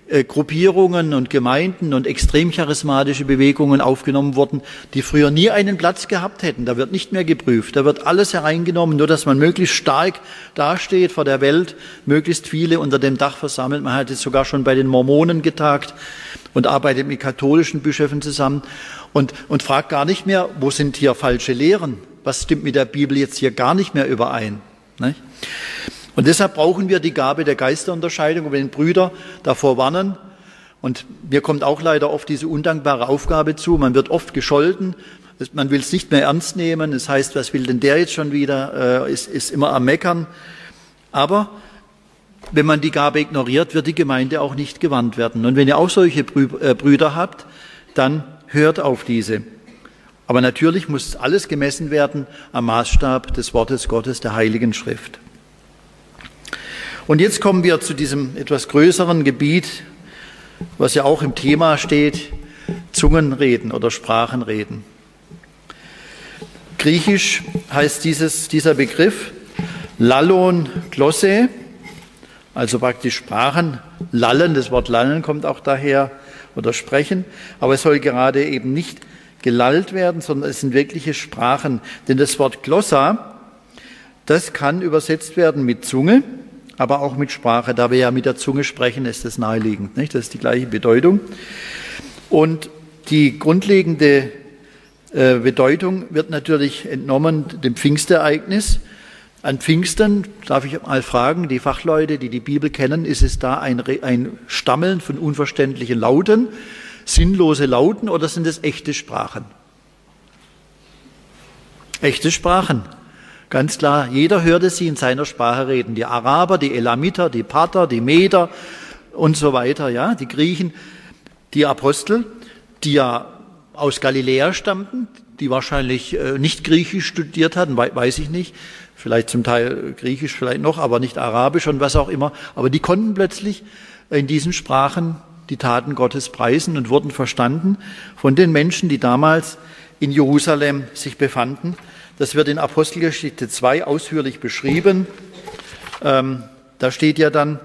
Gruppierungen und Gemeinden und extrem charismatische Bewegungen aufgenommen wurden, die früher nie einen Platz gehabt hätten. Da wird nicht mehr geprüft, da wird alles hereingenommen, nur dass man möglichst stark dasteht vor der Welt, möglichst viele unter dem Dach versammelt. Man hat jetzt sogar schon bei den Mormonen getagt und arbeitet mit katholischen Bischöfen zusammen und fragt gar nicht mehr, wo sind hier falsche Lehren? Was stimmt mit der Bibel jetzt hier gar nicht mehr überein? Nicht? Und deshalb brauchen wir die Gabe der Geisterunterscheidung, wenn Brüder davor warnen. Und mir kommt auch leider oft diese undankbare Aufgabe zu. Man wird oft gescholten, man will es nicht mehr ernst nehmen. Das heißt, was will denn der jetzt schon wieder? Ist immer am Meckern. Aber wenn man die Gabe ignoriert, wird die Gemeinde auch nicht gewandt werden. Und wenn ihr auch solche Brüder habt, dann hört auf diese. Aber natürlich muss alles gemessen werden am Maßstab des Wortes Gottes, der Heiligen Schrift. Und jetzt kommen wir zu diesem etwas größeren Gebiet, was ja auch im Thema steht, Zungenreden oder Sprachenreden. Griechisch heißt dieser Begriff Lallon Glosse, also praktisch Sprachen, lallen, das Wort lallen kommt auch daher, oder sprechen, aber es soll gerade eben nicht gelallt werden, sondern es sind wirkliche Sprachen. Denn das Wort Glossa, das kann übersetzt werden mit Zunge, aber auch mit Sprache. Da wir ja mit der Zunge sprechen, ist das naheliegend, nicht? Das ist die gleiche Bedeutung. Und die grundlegende Bedeutung wird natürlich entnommen dem Pfingstereignis. An Pfingsten, darf ich mal fragen, die Fachleute, die die Bibel kennen, ist es da ein Stammeln von unverständlichen Lauten, sinnlose Lauten, oder sind es echte Sprachen? Echte Sprachen. Ganz klar, jeder hörte sie in seiner Sprache reden. Die Araber, die Elamiter, die Parther, die Meder und so weiter, ja, die Griechen, die Apostel, die ja aus Galiläa stammten, die wahrscheinlich nicht Griechisch studiert hatten, weiß ich nicht, vielleicht zum Teil Griechisch, vielleicht noch, aber nicht Arabisch und was auch immer. Aber die konnten plötzlich in diesen Sprachen die Taten Gottes preisen und wurden verstanden von den Menschen, die damals in Jerusalem sich befanden. Das wird in Apostelgeschichte 2 ausführlich beschrieben. Da steht ja dann,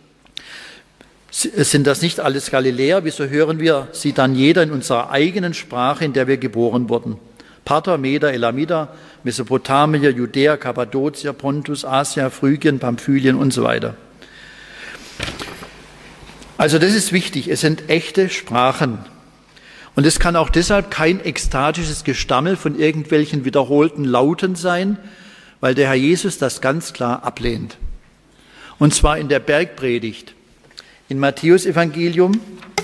sind das nicht alles Galiläer? Wieso hören wir sie dann jeder in unserer eigenen Sprache, in der wir geboren wurden? Parther, Meder, Elamiter, Mesopotamia, Judäa, Kappadokia, Pontus, Asia, Phrygien, Pamphylien und so weiter. Also das ist wichtig, es sind echte Sprachen. Und es kann auch deshalb kein ekstatisches Gestammel von irgendwelchen wiederholten Lauten sein, weil der Herr Jesus das ganz klar ablehnt. Und zwar in der Bergpredigt. In Matthäus Evangelium,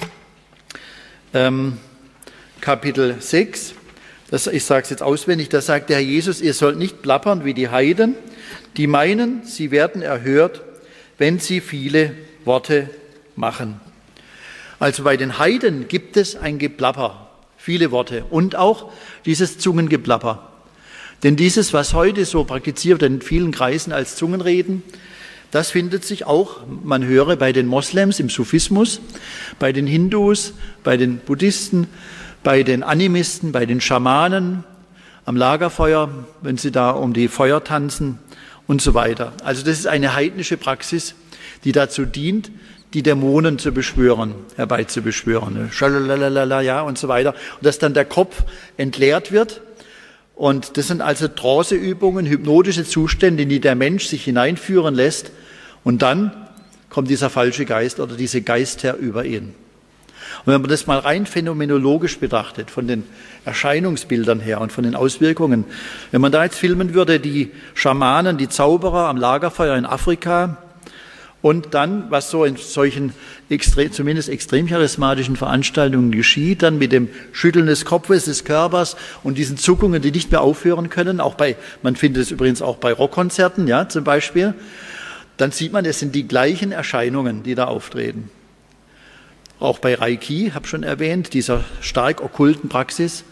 Kapitel 6, ich sage es jetzt auswendig, da sagt der Herr Jesus, ihr sollt nicht plappern wie die Heiden, die meinen, sie werden erhört, wenn sie viele Worte machen. Also bei den Heiden gibt es ein Geplapper, viele Worte und auch dieses Zungengeplapper. Denn dieses, was heute so praktiziert wird in vielen Kreisen als Zungenreden, das findet sich auch, man höre, bei den Moslems im Sufismus, bei den Hindus, bei den Buddhisten, bei den Animisten, bei den Schamanen, am Lagerfeuer, wenn sie da um die Feuer tanzen und so weiter. Also das ist eine heidnische Praxis, die dazu dient, die Dämonen zu beschwören, herbeizubeschwören. Schalalalala, ja, und so weiter. Und dass dann der Kopf entleert wird. Und das sind also Tranceübungen, hypnotische Zustände, in die der Mensch sich hineinführen lässt. Und dann kommt dieser falsche Geist oder diese Geistherr über ihn. Und wenn man das mal rein phänomenologisch betrachtet, von den Erscheinungsbildern her und von den Auswirkungen, wenn man da jetzt filmen würde, die Schamanen, die Zauberer am Lagerfeuer in Afrika, und dann, was so in solchen zumindest extrem charismatischen Veranstaltungen geschieht, dann mit dem Schütteln des Kopfes, des Körpers und diesen Zuckungen, die nicht mehr aufhören können, man findet es übrigens auch bei Rockkonzerten, ja, zum Beispiel, dann sieht man, es sind die gleichen Erscheinungen, die da auftreten. Auch bei Reiki, habe ich schon erwähnt, dieser stark okkulten Praxis,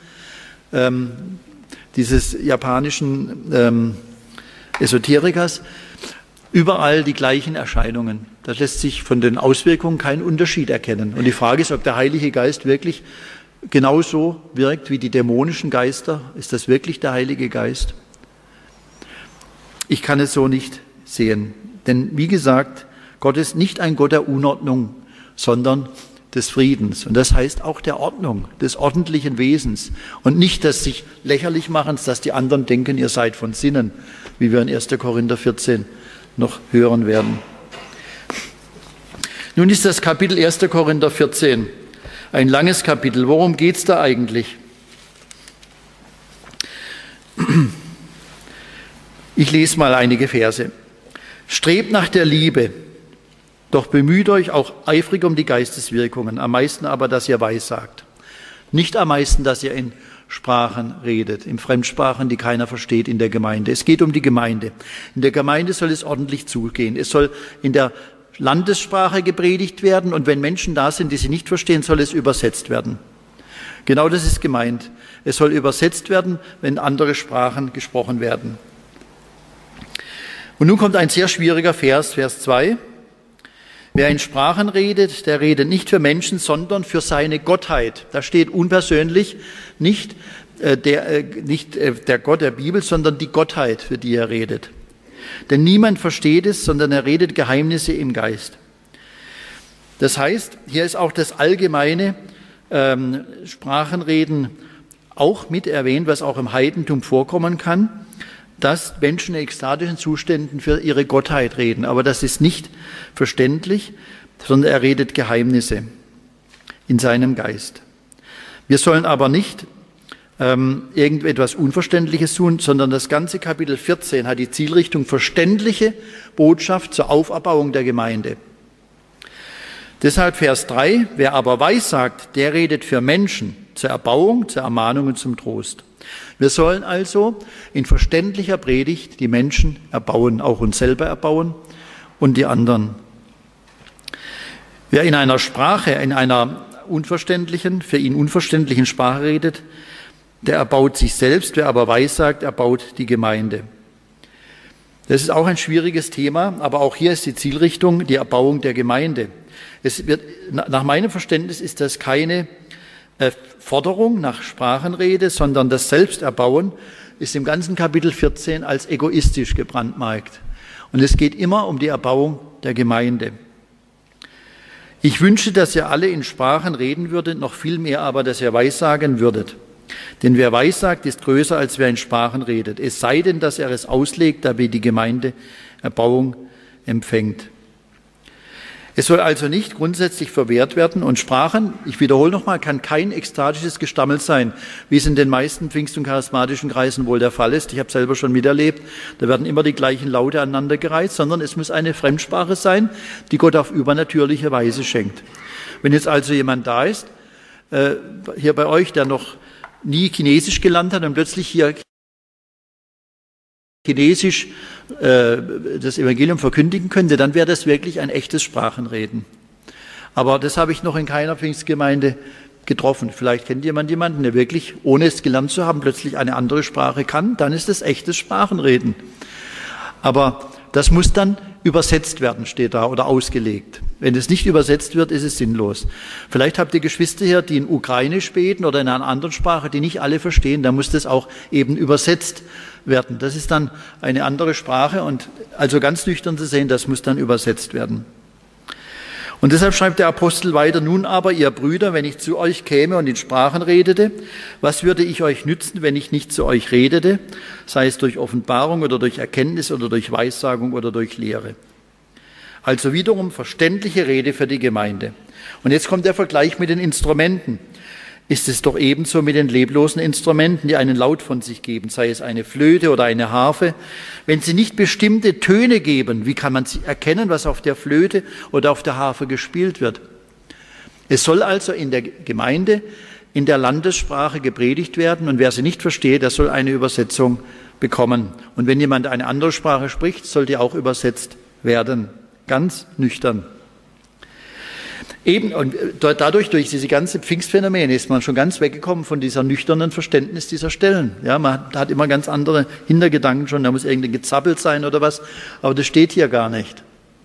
dieses japanischen Esoterikers, überall die gleichen Erscheinungen. Da lässt sich von den Auswirkungen kein Unterschied erkennen. Und die Frage ist, ob der Heilige Geist wirklich genauso wirkt wie die dämonischen Geister. Ist das wirklich der Heilige Geist? Ich kann es so nicht sehen. Denn wie gesagt, Gott ist nicht ein Gott der Unordnung, sondern des Friedens. Und das heißt auch der Ordnung, des ordentlichen Wesens. Und nicht des sich lächerlich Machens, dass die anderen denken, ihr seid von Sinnen, wie wir in 1. Korinther 14 noch hören werden. Nun ist das Kapitel 1. Korinther 14 ein langes Kapitel. Worum geht es da eigentlich? Ich lese mal einige Verse. Strebt nach der Liebe, doch bemüht euch auch eifrig um die Geisteswirkungen, am meisten aber, dass ihr weissagt. Nicht am meisten, dass ihr in Sprachen redet, in Fremdsprachen, die keiner versteht in der Gemeinde. Es geht um die Gemeinde. In der Gemeinde soll es ordentlich zugehen. Es soll in der Landessprache gepredigt werden und wenn Menschen da sind, die sie nicht verstehen, soll es übersetzt werden. Genau das ist gemeint. Es soll übersetzt werden, wenn andere Sprachen gesprochen werden. Und nun kommt ein sehr schwieriger Vers, Vers 2. Wer in Sprachen redet, der redet nicht für Menschen, sondern für seine Gottheit. Da steht unpersönlich nicht der Gott der Bibel, sondern die Gottheit, für die er redet. Denn niemand versteht es, sondern er redet Geheimnisse im Geist. Das heißt, hier ist auch das allgemeine Sprachenreden auch mit erwähnt, was auch im Heidentum vorkommen kann, dass Menschen in ekstatischen Zuständen für ihre Gottheit reden. Aber das ist nicht verständlich, sondern er redet Geheimnisse in seinem Geist. Wir sollen aber nicht irgendetwas Unverständliches tun, sondern das ganze Kapitel 14 hat die Zielrichtung verständliche Botschaft zur Auferbauung der Gemeinde. Deshalb Vers 3, wer aber weissagt, der redet für Menschen zur Erbauung, zur Ermahnung und zum Trost. Wir sollen also in verständlicher Predigt die Menschen erbauen, auch uns selber erbauen und die anderen. Wer in einer Sprache, in einer unverständlichen, für ihn unverständlichen Sprache redet, der erbaut sich selbst, wer aber weissagt, erbaut die Gemeinde. Das ist auch ein schwieriges Thema, aber auch hier ist die Zielrichtung die Erbauung der Gemeinde. Nach meinem Verständnis ist das keine Forderung nach Sprachenrede, sondern das Selbsterbauen ist im ganzen Kapitel 14 als egoistisch gebrandmarkt. Und es geht immer um die Erbauung der Gemeinde. Ich wünsche, dass ihr alle in Sprachen reden würdet, noch viel mehr aber, dass ihr weissagen würdet. Denn wer weissagt, ist größer, als wer in Sprachen redet. Es sei denn, dass er es auslegt, damit die Gemeinde Erbauung empfängt. Es soll also nicht grundsätzlich verwehrt werden und Sprachen, ich wiederhole nochmal, kann kein ekstatisches Gestammel sein, wie es in den meisten Pfingst- und charismatischen Kreisen wohl der Fall ist. Ich habe selber schon miterlebt, da werden immer die gleichen Laute aneinandergereiht, sondern es muss eine Fremdsprache sein, die Gott auf übernatürliche Weise schenkt. Wenn jetzt also jemand da ist, hier bei euch, der noch nie Chinesisch gelernt hat und plötzlich hier Chinesisch das Evangelium verkündigen könnte, dann wäre das wirklich ein echtes Sprachenreden. Aber das habe ich noch in keiner Pfingstgemeinde getroffen. Vielleicht kennt jemanden, der wirklich, ohne es gelernt zu haben, plötzlich eine andere Sprache kann. Dann ist das echtes Sprachenreden. Aber das muss dann übersetzt werden, steht da, oder ausgelegt. Wenn es nicht übersetzt wird, ist es sinnlos. Vielleicht habt ihr Geschwister hier, die in Ukrainisch beten oder in einer anderen Sprache, die nicht alle verstehen. Da muss das auch eben übersetzt werden. Das ist dann eine andere Sprache und also ganz nüchtern zu sehen, das muss dann übersetzt werden. Und deshalb schreibt der Apostel weiter, nun aber, ihr Brüder, wenn ich zu euch käme und in Sprachen redete, was würde ich euch nützen, wenn ich nicht zu euch redete, sei es durch Offenbarung oder durch Erkenntnis oder durch Weissagung oder durch Lehre. Also wiederum verständliche Rede für die Gemeinde. Und jetzt kommt der Vergleich mit den Instrumenten. Ist es doch ebenso mit den leblosen Instrumenten, die einen Laut von sich geben, sei es eine Flöte oder eine Harfe. Wenn sie nicht bestimmte Töne geben, wie kann man erkennen, was auf der Flöte oder auf der Harfe gespielt wird? Es soll also in der Gemeinde, in der Landessprache gepredigt werden und wer sie nicht versteht, der soll eine Übersetzung bekommen. Und wenn jemand eine andere Sprache spricht, soll die auch übersetzt werden. Ganz nüchtern. Eben, und dadurch, durch diese ganze Pfingstphänomene, ist man schon ganz weggekommen von dieser nüchternen Verständnis dieser Stellen. Ja, man hat immer ganz andere Hintergedanken schon, da muss irgendein gezappelt sein oder was, aber das steht hier gar nicht.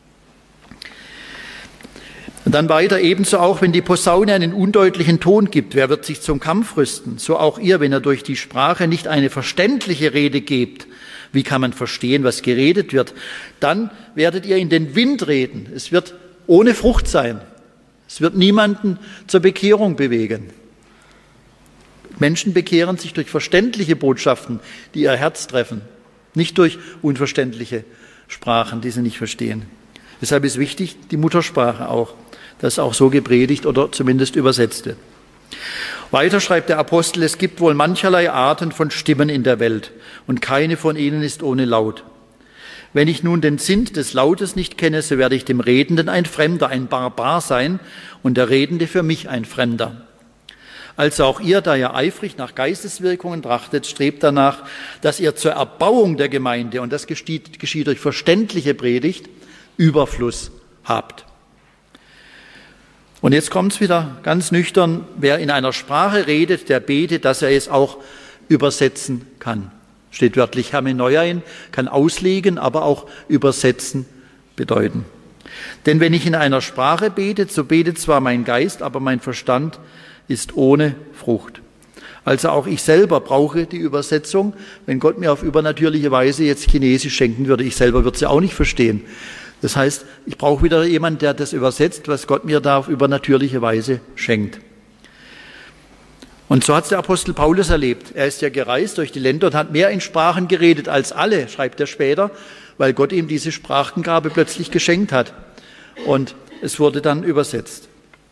Und dann weiter, ebenso auch, wenn die Posaune einen undeutlichen Ton gibt, wer wird sich zum Kampf rüsten? So auch ihr, wenn ihr durch die Sprache nicht eine verständliche Rede gebt. Wie kann man verstehen, was geredet wird? Dann werdet ihr in den Wind reden. Es wird ohne Frucht sein. Es wird niemanden zur Bekehrung bewegen. Menschen bekehren sich durch verständliche Botschaften, die ihr Herz treffen, nicht durch unverständliche Sprachen, die sie nicht verstehen. Deshalb ist wichtig, die Muttersprache auch, dass auch so gepredigt oder zumindest übersetzt wird. Weiter schreibt der Apostel, es gibt wohl mancherlei Arten von Stimmen in der Welt und keine von ihnen ist ohne Laut. Wenn ich nun den Sinn des Lautes nicht kenne, so werde ich dem Redenden ein Fremder, ein Barbar sein und der Redende für mich ein Fremder. Also auch ihr, da ihr eifrig nach Geisteswirkungen trachtet, strebt danach, dass ihr zur Erbauung der Gemeinde, und das geschieht durch verständliche Predigt, Überfluss habt. Und jetzt kommt es wieder ganz nüchtern, wer in einer Sprache redet, der betet, dass er es auch übersetzen kann. Steht wörtlich Hermeneuein, kann auslegen, aber auch übersetzen bedeuten. Denn wenn ich in einer Sprache bete, so betet zwar mein Geist, aber mein Verstand ist ohne Frucht. Also auch ich selber brauche die Übersetzung. Wenn Gott mir auf übernatürliche Weise jetzt Chinesisch schenken würde, ich selber würde es ja auch nicht verstehen. Das heißt, ich brauche wieder jemanden, der das übersetzt, was Gott mir da auf übernatürliche Weise schenkt. Und so hat es der Apostel Paulus erlebt. Er ist ja gereist durch die Länder und hat mehr in Sprachen geredet als alle, schreibt er später, weil Gott ihm diese Sprachengabe plötzlich geschenkt hat. Und es wurde dann übersetzt.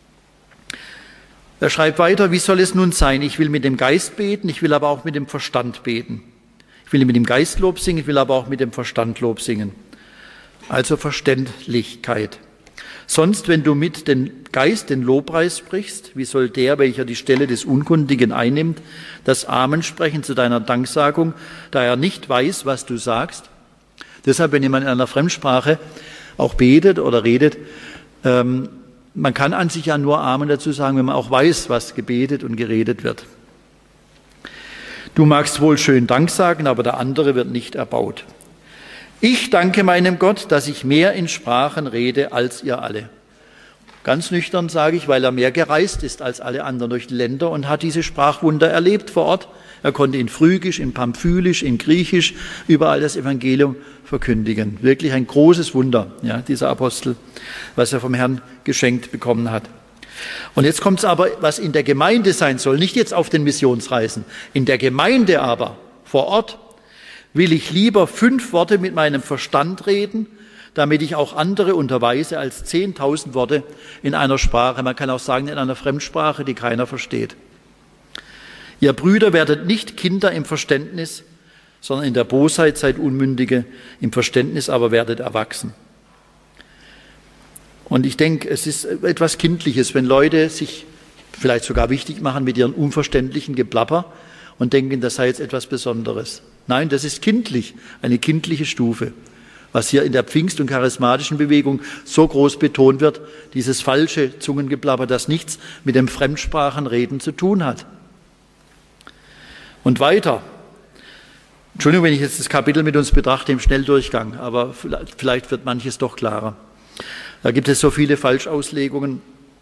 Er schreibt weiter, wie soll es nun sein? Ich will mit dem Geist beten, ich will aber auch mit dem Verstand beten. Ich will mit dem Geist Lob singen, ich will aber auch mit dem Verstand Lob singen. Also Verständlichkeit. Sonst, wenn du mit dem Geist den Lobpreis sprichst, wie soll der, welcher die Stelle des Unkundigen einnimmt, das Amen sprechen zu deiner Danksagung, da er nicht weiß, was du sagst? Deshalb, wenn jemand in einer Fremdsprache auch betet oder redet, man kann an sich ja nur Amen dazu sagen, wenn man auch weiß, was gebetet und geredet wird. Du magst wohl schön Dank sagen, aber der andere wird nicht erbaut. Ich danke meinem Gott, dass ich mehr in Sprachen rede als ihr alle. Ganz nüchtern sage ich, weil er mehr gereist ist als alle anderen durch die Länder und hat diese Sprachwunder erlebt vor Ort. Er konnte in Phrygisch, in Pamphylisch, in Griechisch überall das Evangelium verkündigen. Wirklich ein großes Wunder, ja, dieser Apostel, was er vom Herrn geschenkt bekommen hat. Und jetzt kommt es aber, was in der Gemeinde sein soll, nicht jetzt auf den Missionsreisen. In der Gemeinde aber, vor Ort, will ich lieber 5 Worte mit meinem Verstand reden, damit ich auch andere unterweise, als 10.000 Worte in einer Sprache. Man kann auch sagen, in einer Fremdsprache, die keiner versteht. Ihr Brüder werdet nicht Kinder im Verständnis, sondern in der Bosheit seid Unmündige, im Verständnis aber werdet erwachsen. Und ich denke, es ist etwas Kindliches, wenn Leute sich vielleicht sogar wichtig machen mit ihrem unverständlichen Geplapper und denken, das sei jetzt etwas Besonderes. Nein, das ist kindlich, eine kindliche Stufe. Was hier in der Pfingst- und charismatischen Bewegung so groß betont wird, dieses falsche Zungengeplapper, das nichts mit dem Fremdsprachenreden zu tun hat. Und weiter. Entschuldigung, wenn ich jetzt das Kapitel mit uns betrachte im Schnelldurchgang, aber vielleicht wird manches doch klarer. Da gibt es so viele Falschauslegungen.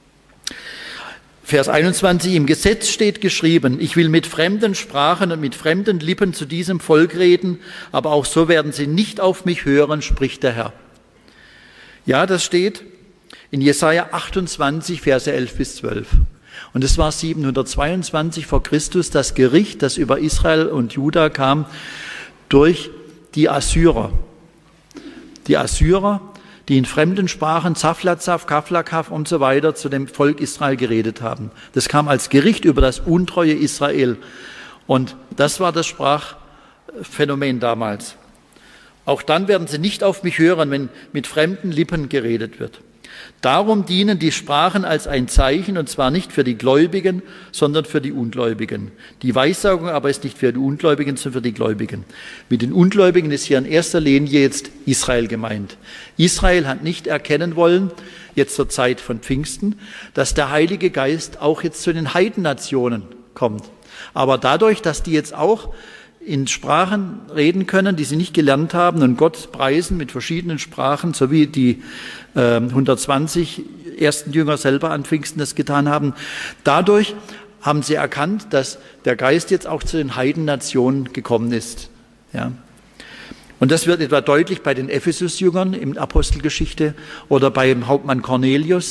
Vers 21, im Gesetz steht geschrieben, ich will mit fremden Sprachen und mit fremden Lippen zu diesem Volk reden, aber auch so werden sie nicht auf mich hören, spricht der Herr. Ja, das steht in Jesaja 28, Verse 11 bis 12. Und es war 722 vor Christus das Gericht, das über Israel und Juda kam, durch die Assyrer. Die Assyrer, die in fremden Sprachen Zaflatzaf, Kaflakaf und so weiter zu dem Volk Israel geredet haben. Das kam als Gericht über das untreue Israel. Und das war das Sprachphänomen damals. Auch dann werden sie nicht auf mich hören, wenn mit fremden Lippen geredet wird. Darum dienen die Sprachen als ein Zeichen, und zwar nicht für die Gläubigen, sondern für die Ungläubigen. Die Weissagung aber ist nicht für die Ungläubigen, sondern für die Gläubigen. Mit den Ungläubigen ist hier in erster Linie jetzt Israel gemeint. Israel hat nicht erkennen wollen, jetzt zur Zeit von Pfingsten, dass der Heilige Geist auch jetzt zu den Heidennationen kommt. Aber dadurch, dass die jetzt auch in Sprachen reden können, die sie nicht gelernt haben und Gott preisen mit verschiedenen Sprachen, so wie die 120 ersten Jünger selber an Pfingsten das getan haben. Dadurch haben sie erkannt, dass der Geist jetzt auch zu den Heidennationen gekommen ist. Ja. Und das wird etwa deutlich bei den Ephesus-Jüngern in Apostelgeschichte oder beim Hauptmann Cornelius,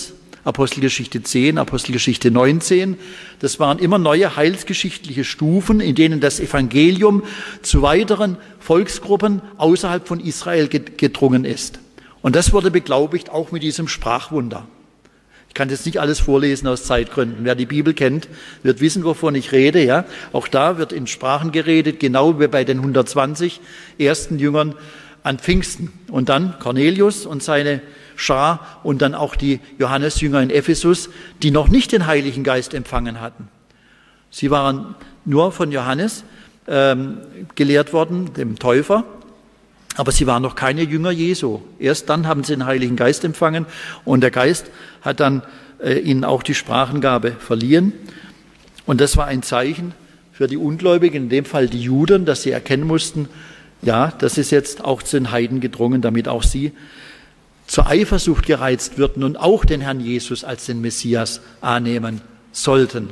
Apostelgeschichte 10, Apostelgeschichte 19. Das waren immer neue heilsgeschichtliche Stufen, in denen das Evangelium zu weiteren Volksgruppen außerhalb von Israel gedrungen ist. Und das wurde beglaubigt auch mit diesem Sprachwunder. Ich kann jetzt nicht alles vorlesen aus Zeitgründen. Wer die Bibel kennt, wird wissen, wovon ich rede. Ja? Auch da wird in Sprachen geredet, genau wie bei den 120 ersten Jüngern an Pfingsten. Und dann Cornelius und seine Schar und dann auch die Johannesjünger in Ephesus, die noch nicht den Heiligen Geist empfangen hatten. Sie waren nur von Johannes gelehrt worden, dem Täufer, aber sie waren noch keine Jünger Jesu. Erst dann haben sie den Heiligen Geist empfangen und der Geist hat dann ihnen auch die Sprachengabe verliehen. Und das war ein Zeichen für die Ungläubigen, in dem Fall die Juden, dass sie erkennen mussten, ja, das ist jetzt auch zu den Heiden gedrungen, damit auch sie zur Eifersucht gereizt würden und auch den Herrn Jesus als den Messias annehmen sollten.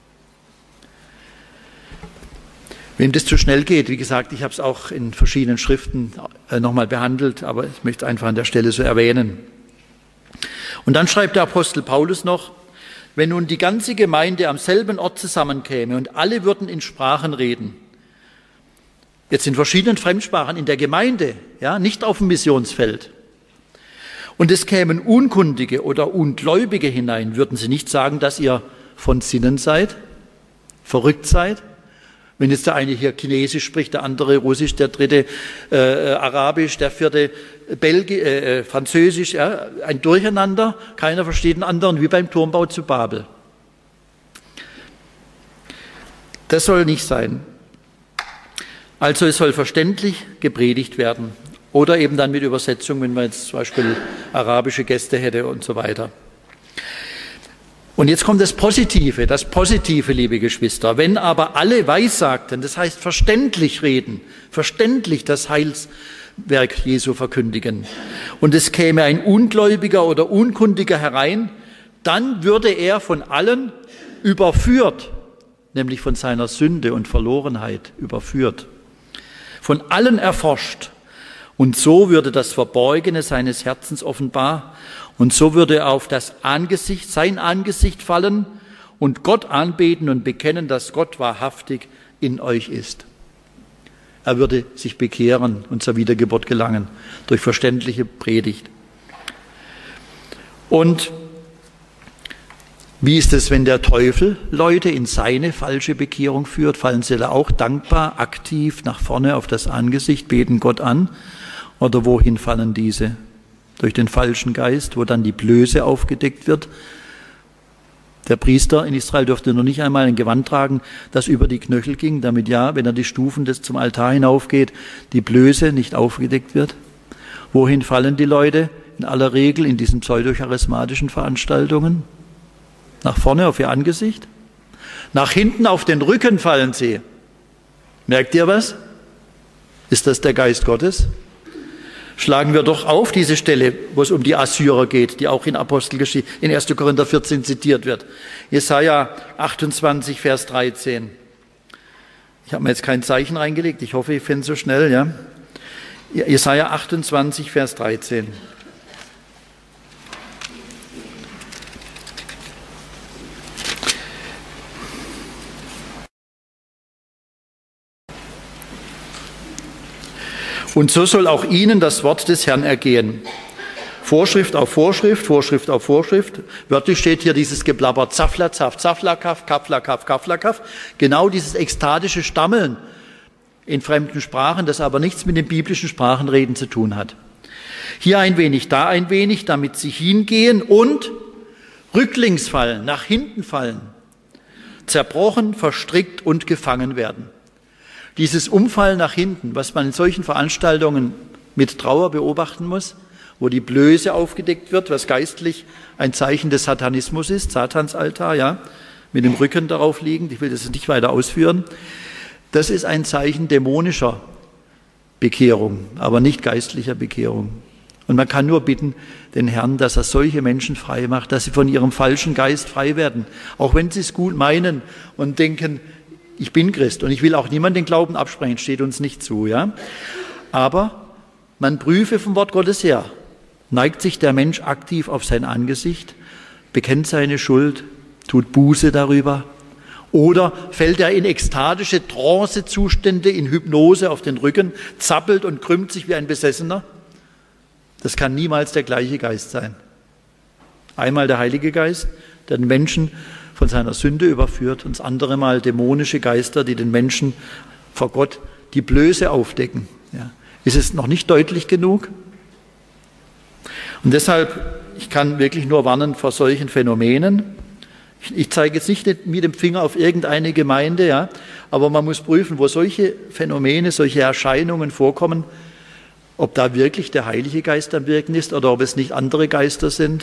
Wem das zu schnell geht, wie gesagt, ich habe es auch in verschiedenen Schriften nochmal behandelt, aber ich möchte es einfach an der Stelle so erwähnen. Und dann schreibt der Apostel Paulus noch, wenn nun die ganze Gemeinde am selben Ort zusammenkäme und alle würden in Sprachen reden, jetzt in verschiedenen Fremdsprachen in der Gemeinde, ja, nicht auf dem Missionsfeld, und es kämen Unkundige oder Ungläubige hinein, würden sie nicht sagen, dass ihr von Sinnen seid, verrückt seid? Wenn jetzt der eine hier Chinesisch spricht, der andere Russisch, der dritte Arabisch, der vierte Französisch, ja, ein Durcheinander, keiner versteht den anderen, wie beim Turmbau zu Babel. Das soll nicht sein. Also es soll verständlich gepredigt werden oder eben dann mit Übersetzung, wenn man jetzt zum Beispiel arabische Gäste hätte und so weiter. Und jetzt kommt das Positive, liebe Geschwister. Wenn aber alle weissagten, das heißt verständlich reden, verständlich das Heilswerk Jesu verkündigen, und es käme ein Ungläubiger oder Unkundiger herein, dann würde er von allen überführt, nämlich von seiner Sünde und Verlorenheit überführt, von allen erforscht. Und so würde das Verborgene seines Herzens offenbar. Und so würde er auf sein Angesicht fallen und Gott anbeten und bekennen, dass Gott wahrhaftig in euch ist. Er würde sich bekehren und zur Wiedergeburt gelangen durch verständliche Predigt. Und wie ist es, wenn der Teufel Leute in seine falsche Bekehrung führt? Fallen sie da auch dankbar, aktiv nach vorne auf das Angesicht, beten Gott an? Oder wohin fallen diese? Durch den falschen Geist, wo dann die Blöße aufgedeckt wird. Der Priester in Israel durfte noch nicht einmal ein Gewand tragen, das über die Knöchel ging, damit ja, wenn er die Stufen des zum Altar hinaufgeht, die Blöße nicht aufgedeckt wird. Wohin fallen die Leute? In aller Regel in diesen pseudocharismatischen Veranstaltungen. Nach vorne auf ihr Angesicht. Nach hinten auf den Rücken fallen sie. Merkt ihr was? Ist das der Geist Gottes? Schlagen wir doch auf diese Stelle, wo es um die Assyrer geht, die auch in Apostelgeschichte, in 1. Korinther 14 zitiert wird. Jesaja 28, Vers 13. Ich habe mir jetzt kein Zeichen reingelegt, ich hoffe, ich finde es so schnell, ja. Jesaja 28, Vers 13. Und so soll auch ihnen das Wort des Herrn ergehen. Vorschrift auf Vorschrift, Vorschrift auf Vorschrift. Wörtlich steht hier dieses Geblabber Zafla, Zaf, Zafla, Kaf, Kafla, Kaf, Kafla, Kaf. Genau dieses ekstatische Stammeln in fremden Sprachen, das aber nichts mit dem biblischen Sprachenreden zu tun hat. Hier ein wenig, da ein wenig, damit sie hingehen und rücklings fallen, nach hinten fallen, zerbrochen, verstrickt und gefangen werden. Dieses Umfallen nach hinten, was man in solchen Veranstaltungen mit Trauer beobachten muss, wo die Blöße aufgedeckt wird, was geistlich ein Zeichen des Satanismus ist, Satansaltar, ja, mit dem Rücken darauf liegend, ich will das nicht weiter ausführen, das ist ein Zeichen dämonischer Bekehrung, aber nicht geistlicher Bekehrung. Und man kann nur bitten, den Herrn, dass er solche Menschen frei macht, dass sie von ihrem falschen Geist frei werden, auch wenn sie es gut meinen und denken, ich bin Christ und ich will auch niemand den Glauben absprechen, steht uns nicht zu, ja. Aber man prüfe vom Wort Gottes her, neigt sich der Mensch aktiv auf sein Angesicht, bekennt seine Schuld, tut Buße darüber? Oder fällt er in ekstatische Trancezustände, in Hypnose auf den Rücken, zappelt und krümmt sich wie ein Besessener? Das kann niemals der gleiche Geist sein. Einmal der Heilige Geist, der den Menschen von seiner Sünde überführt, und das andere Mal dämonische Geister, die den Menschen vor Gott die Blöße aufdecken. Ja. Ist es noch nicht deutlich genug? Und deshalb, ich kann wirklich nur warnen vor solchen Phänomenen. Ich zeige jetzt nicht mit dem Finger auf irgendeine Gemeinde, ja, aber man muss prüfen, wo solche Phänomene, solche Erscheinungen vorkommen, ob da wirklich der Heilige Geist am Wirken ist oder ob es nicht andere Geister sind.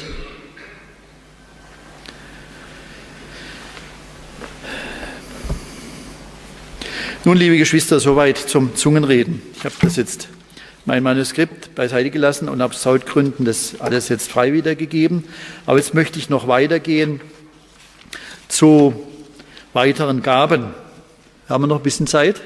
Nun, liebe Geschwister, soweit zum Zungenreden. Ich habe das jetzt mein Manuskript beiseite gelassen und aus Zeitgründen das alles jetzt frei wiedergegeben. Aber jetzt möchte ich noch weitergehen zu weiteren Gaben. Haben wir noch ein bisschen Zeit?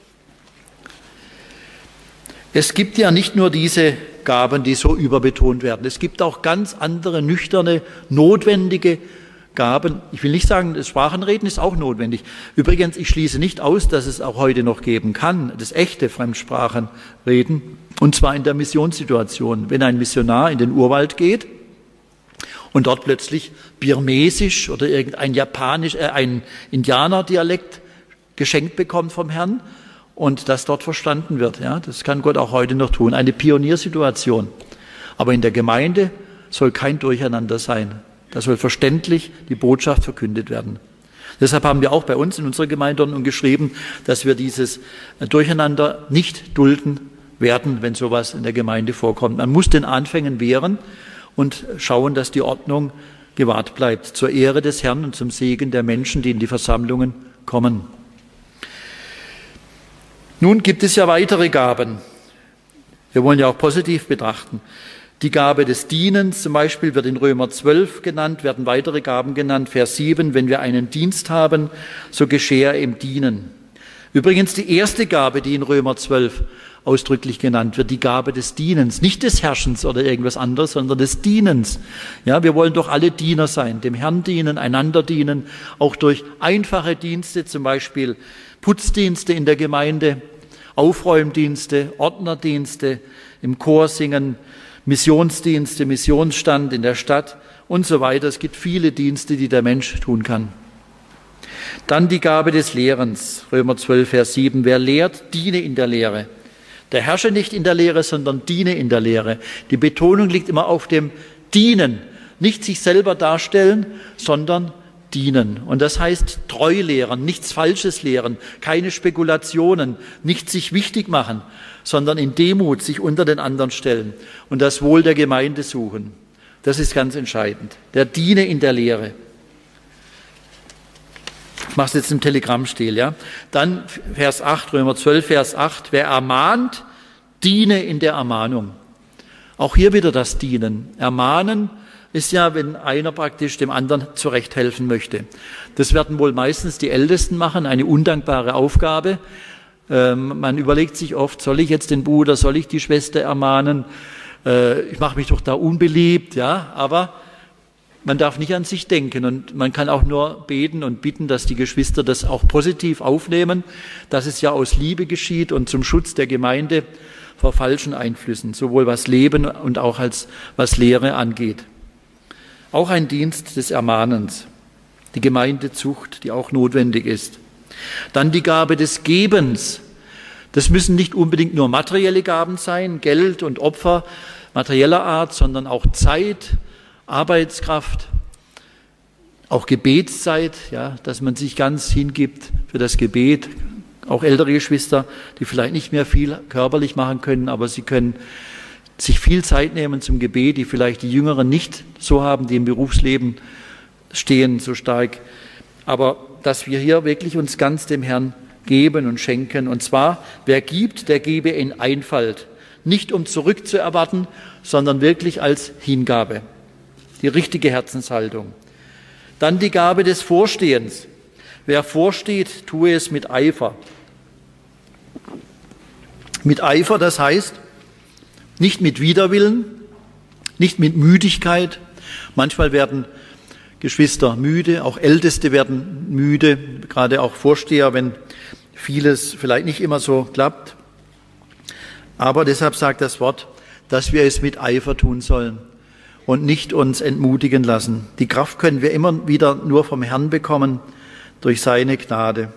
Es gibt ja nicht nur diese Gaben, die so überbetont werden. Es gibt auch ganz andere, nüchterne, notwendige Gaben. Ich will nicht sagen, das Sprachenreden ist auch notwendig. Übrigens, ich schließe nicht aus, dass es auch heute noch geben kann, das echte Fremdsprachenreden, und zwar in der Missionssituation. Wenn ein Missionar in den Urwald geht und dort plötzlich Birmesisch oder irgendein ein Indianerdialekt geschenkt bekommt vom Herrn und das dort verstanden wird. Ja, das kann Gott auch heute noch tun. Eine Pioniersituation. Aber in der Gemeinde soll kein Durcheinander sein. Da soll verständlich die Botschaft verkündet werden. Deshalb haben wir auch bei uns in unserer Gemeinde geschrieben, dass wir dieses Durcheinander nicht dulden werden, wenn sowas in der Gemeinde vorkommt. Man muss den Anfängen wehren und schauen, dass die Ordnung gewahrt bleibt, zur Ehre des Herrn und zum Segen der Menschen, die in die Versammlungen kommen. Nun gibt es ja weitere Gaben. Wir wollen ja auch positiv betrachten. Die Gabe des Dienens zum Beispiel wird in Römer 12 genannt, werden weitere Gaben genannt. Vers 7, wenn wir einen Dienst haben, so geschehe er im Dienen. Übrigens die erste Gabe, die in Römer 12 ausdrücklich genannt wird, die Gabe des Dienens, nicht des Herrschens oder irgendwas anderes, sondern des Dienens. Ja, wir wollen doch alle Diener sein, dem Herrn dienen, einander dienen, auch durch einfache Dienste, zum Beispiel Putzdienste in der Gemeinde, Aufräumdienste, Ordnerdienste, im Chor singen, Missionsdienste, Missionsstand in der Stadt und so weiter. Es gibt viele Dienste, die der Mensch tun kann. Dann die Gabe des Lehrens, Römer 12, Vers 7. Wer lehrt, diene in der Lehre. Der herrsche nicht in der Lehre, sondern diene in der Lehre. Die Betonung liegt immer auf dem Dienen. Nicht sich selber darstellen, sondern dienen. Und das heißt treu lehren, nichts Falsches lehren, keine Spekulationen, nicht sich wichtig machen, sondern in Demut sich unter den anderen stellen und das Wohl der Gemeinde suchen. Das ist ganz entscheidend. Der diene in der Lehre. Ich mache es jetzt im Telegrammstil, ja. Dann Vers 8, Römer 12, Vers 8. Wer ermahnt, diene in der Ermahnung. Auch hier wieder das Dienen. Ermahnen ist ja, wenn einer praktisch dem anderen zurechthelfen möchte. Das werden wohl meistens die Ältesten machen, eine undankbare Aufgabe. Man überlegt sich oft, soll ich jetzt den Bruder, soll ich die Schwester ermahnen? Ich mache mich doch da unbeliebt, ja. Aber man darf nicht an sich denken und man kann auch nur beten und bitten, dass die Geschwister das auch positiv aufnehmen, dass es ja aus Liebe geschieht und zum Schutz der Gemeinde vor falschen Einflüssen, sowohl was Leben und auch als was Lehre angeht. Auch ein Dienst des Ermahnens, die Gemeindezucht, die auch notwendig ist. Dann die Gabe des Gebens. Das müssen nicht unbedingt nur materielle Gaben sein, Geld und Opfer materieller Art, sondern auch Zeit, Arbeitskraft, auch Gebetszeit, ja, dass man sich ganz hingibt für das Gebet. Auch ältere Geschwister, die vielleicht nicht mehr viel körperlich machen können, aber sie können sich viel Zeit nehmen zum Gebet, die vielleicht die Jüngeren nicht so haben, die im Berufsleben stehen so stark. Aber dass wir hier wirklich uns ganz dem Herrn geben und schenken. Und zwar, wer gibt, der gebe in Einfalt. Nicht um zurückzuerwarten, sondern wirklich als Hingabe. Die richtige Herzenshaltung. Dann die Gabe des Vorstehens. Wer vorsteht, tue es mit Eifer. Mit Eifer, das heißt, nicht mit Widerwillen, nicht mit Müdigkeit. Manchmal werden Geschwister müde, auch Älteste werden müde, gerade auch Vorsteher, wenn vieles vielleicht nicht immer so klappt. Aber deshalb sagt das Wort, dass wir es mit Eifer tun sollen und nicht uns entmutigen lassen. Die Kraft können wir immer wieder nur vom Herrn bekommen, durch seine Gnade.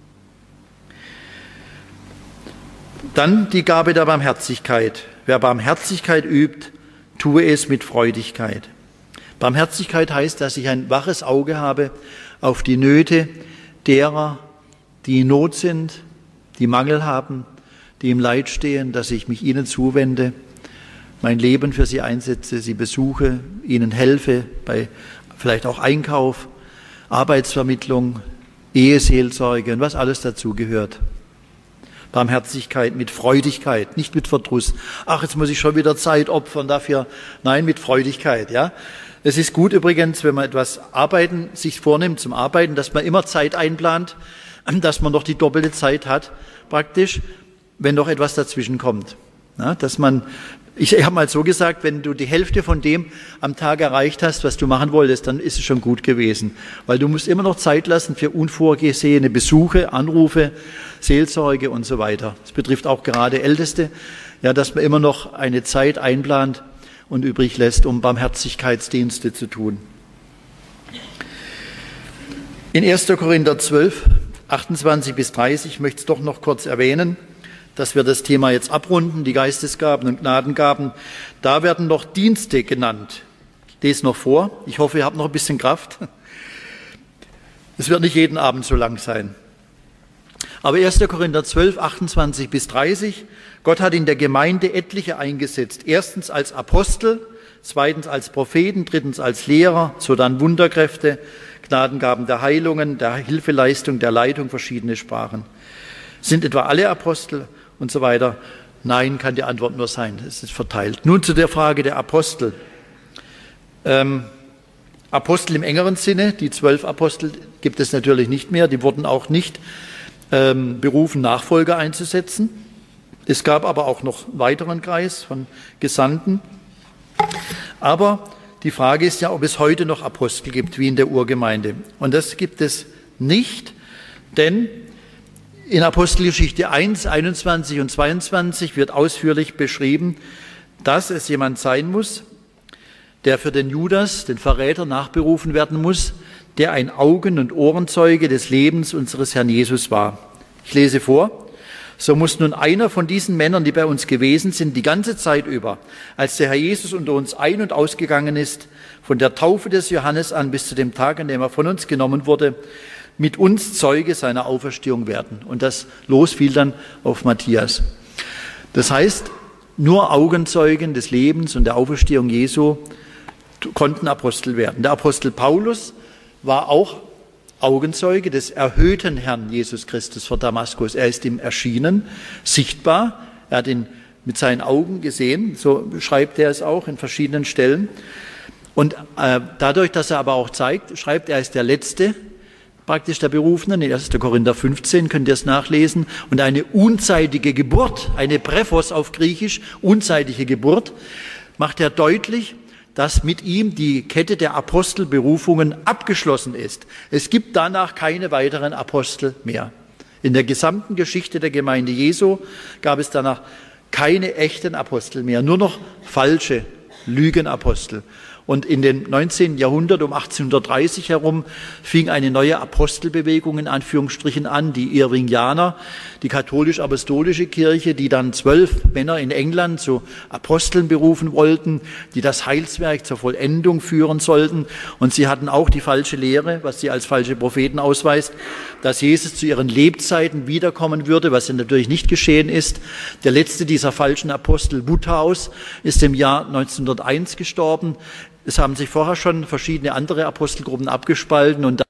Dann die Gabe der Barmherzigkeit. Wer Barmherzigkeit übt, tue es mit Freudigkeit. Barmherzigkeit heißt, dass ich ein waches Auge habe auf die Nöte derer, die in Not sind, die Mangel haben, die im Leid stehen, dass ich mich ihnen zuwende, mein Leben für sie einsetze, sie besuche, ihnen helfe bei vielleicht auch Einkauf, Arbeitsvermittlung, Eheseelsorge und was alles dazu gehört. Barmherzigkeit mit Freudigkeit, nicht mit Verdruss. Ach, jetzt muss ich schon wieder Zeit opfern dafür. Nein, mit Freudigkeit, ja. Es ist gut übrigens, wenn man etwas sich vornimmt zum Arbeiten, dass man immer Zeit einplant, dass man noch die doppelte Zeit hat, praktisch, wenn noch etwas dazwischen kommt. Ja, ich habe mal so gesagt, wenn du die Hälfte von dem am Tag erreicht hast, was du machen wolltest, dann ist es schon gut gewesen. Weil du musst immer noch Zeit lassen für unvorgesehene Besuche, Anrufe, Seelsorge und so weiter. Das betrifft auch gerade Älteste, ja, dass man immer noch eine Zeit einplant und übrig lässt, um Barmherzigkeitsdienste zu tun. In 1. Korinther 12, 28 bis 30 möchte ich es doch noch kurz erwähnen, dass wir das Thema jetzt abrunden, die Geistesgaben und Gnadengaben. Da werden noch Dienste genannt. Ich lese noch vor. Ich hoffe, ihr habt noch ein bisschen Kraft. Es wird nicht jeden Abend so lang sein. Aber 1. Korinther 12, 28 bis 30. Gott hat in der Gemeinde etliche eingesetzt. Erstens als Apostel, zweitens als Propheten, drittens als Lehrer, sodann Wunderkräfte, Gnadengaben der Heilungen, der Hilfeleistung, der Leitung, verschiedene Sprachen. Sind etwa alle Apostel und so weiter? Nein, kann die Antwort nur sein. Es ist verteilt. Nun zu der Frage der Apostel. Apostel im engeren Sinne, die 12 Apostel gibt es natürlich nicht mehr. Die wurden auch nicht berufen, Nachfolger einzusetzen. Es gab aber auch noch einen weiteren Kreis von Gesandten. Aber die Frage ist ja, ob es heute noch Apostel gibt, wie in der Urgemeinde. Und das gibt es nicht, denn in Apostelgeschichte 1, 21 und 22 wird ausführlich beschrieben, dass es jemand sein muss, der für den Judas, den Verräter, nachberufen werden muss, der ein Augen- und Ohrenzeuge des Lebens unseres Herrn Jesus war. Ich lese vor. So muss nun einer von diesen Männern, die bei uns gewesen sind, die ganze Zeit über, als der Herr Jesus unter uns ein- und ausgegangen ist, von der Taufe des Johannes an bis zu dem Tag, an dem er von uns genommen wurde, mit uns Zeuge seiner Auferstehung werden. Und das Los fiel dann auf Matthias. Das heißt, nur Augenzeugen des Lebens und der Auferstehung Jesu konnten Apostel werden. Der Apostel Paulus war auch Augenzeuge des erhöhten Herrn Jesus Christus vor Damaskus. Er ist ihm erschienen, sichtbar. Er hat ihn mit seinen Augen gesehen. So schreibt er es auch in verschiedenen Stellen. Und dadurch, dass er aber auch zeigt, schreibt er ist der Letzte, praktisch der Berufenen. In 1. Korinther 15 könnt ihr es nachlesen. Und eine unzeitige Geburt, eine Brephos auf Griechisch, unzeitige Geburt, macht er deutlich, dass mit ihm die Kette der Apostelberufungen abgeschlossen ist. Es gibt danach keine weiteren Apostel mehr. In der gesamten Geschichte der Gemeinde Jesu gab es danach keine echten Apostel mehr, nur noch falsche Lügenapostel. Und in dem 19. Jahrhundert, um 1830 herum, fing eine neue Apostelbewegung in Anführungsstrichen an, die Irvingianer, die katholisch-apostolische Kirche, die dann 12 Männer in England zu Aposteln berufen wollten, die das Heilswerk zur Vollendung führen sollten. Und sie hatten auch die falsche Lehre, was sie als falsche Propheten ausweist, dass Jesus zu ihren Lebzeiten wiederkommen würde, was ja natürlich nicht geschehen ist. Der letzte dieser falschen Apostel, Woodhouse, ist im Jahr 1901 gestorben. Es haben sich vorher schon verschiedene andere Apostelgruppen abgespalten und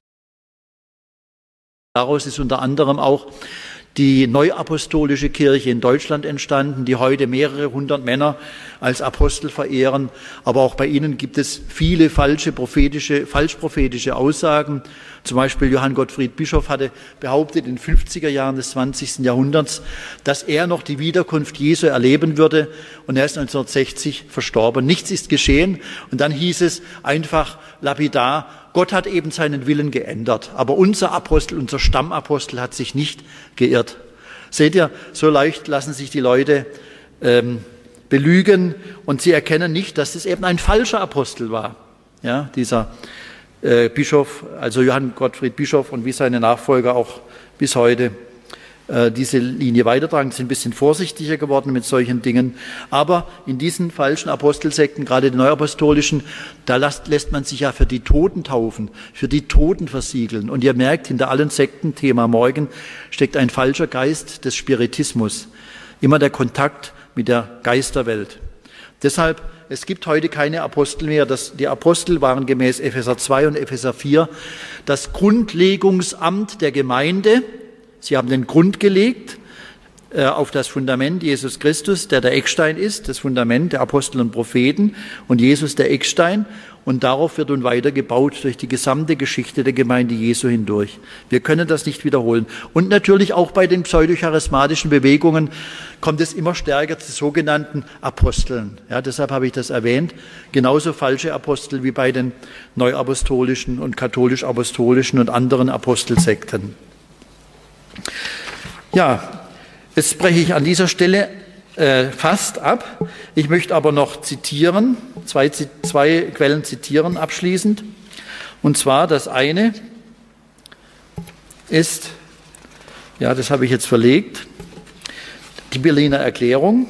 daraus ist unter anderem auch die Neuapostolische Kirche in Deutschland entstanden, die heute mehrere hundert Männer als Apostel verehren. Aber auch bei ihnen gibt es viele falsch prophetische Aussagen. Zum Beispiel Johann Gottfried Bischof hatte behauptet in den 50er Jahren des 20. Jahrhunderts, dass er noch die Wiederkunft Jesu erleben würde. Und er ist 1960 verstorben. Nichts ist geschehen. Und dann hieß es einfach lapidar, Gott hat eben seinen Willen geändert. Aber unser Apostel, unser Stammapostel hat sich nicht geirrt. Seht ihr, so leicht lassen sich die Leute belügen und sie erkennen nicht, dass es eben ein falscher Apostel war. Ja, dieser Bischof, also Johann Gottfried Bischof und wie seine Nachfolger auch bis heute diese Linie weitertragen, sind ein bisschen vorsichtiger geworden mit solchen Dingen. Aber in diesen falschen Apostelsekten, gerade den neuapostolischen, da lässt man sich ja für die Toten taufen, für die Toten versiegeln. Und ihr merkt, hinter allen Sekten, Thema morgen, steckt ein falscher Geist des Spiritismus. Immer der Kontakt mit der Geisterwelt. Deshalb, es gibt heute keine Apostel mehr. Die Apostel waren gemäß Epheser 2 und Epheser 4 das Grundlegungsamt der Gemeinde. Sie haben den Grund gelegt auf das Fundament Jesus Christus, der Eckstein ist, das Fundament der Apostel und Propheten und Jesus der Eckstein. Und darauf wird nun weiter gebaut durch die gesamte Geschichte der Gemeinde Jesu hindurch. Wir können das nicht wiederholen. Und natürlich auch bei den pseudocharismatischen Bewegungen kommt es immer stärker zu sogenannten Aposteln. Ja, deshalb habe ich das erwähnt. Genauso falsche Apostel wie bei den neuapostolischen und katholisch-apostolischen und anderen Apostelsekten. Ja, jetzt breche ich an dieser Stelle fast ab. Ich möchte aber noch zitieren, zwei Quellen zitieren abschließend. Und zwar das eine ist, ja, das habe ich jetzt verlegt, die Berliner Erklärung.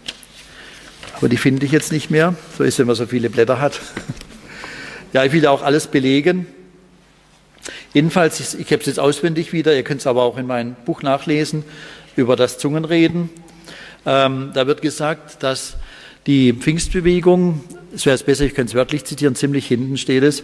Aber die finde ich jetzt nicht mehr. So ist es, wenn man so viele Blätter hat. Ja, ich will ja auch alles belegen. Jedenfalls, ich habe es jetzt auswendig wieder, ihr könnt es aber auch in meinem Buch nachlesen, über das Zungenreden. Da wird gesagt, dass die Pfingstbewegung, es wäre es besser, ich könnte es wörtlich zitieren, ziemlich hinten steht es,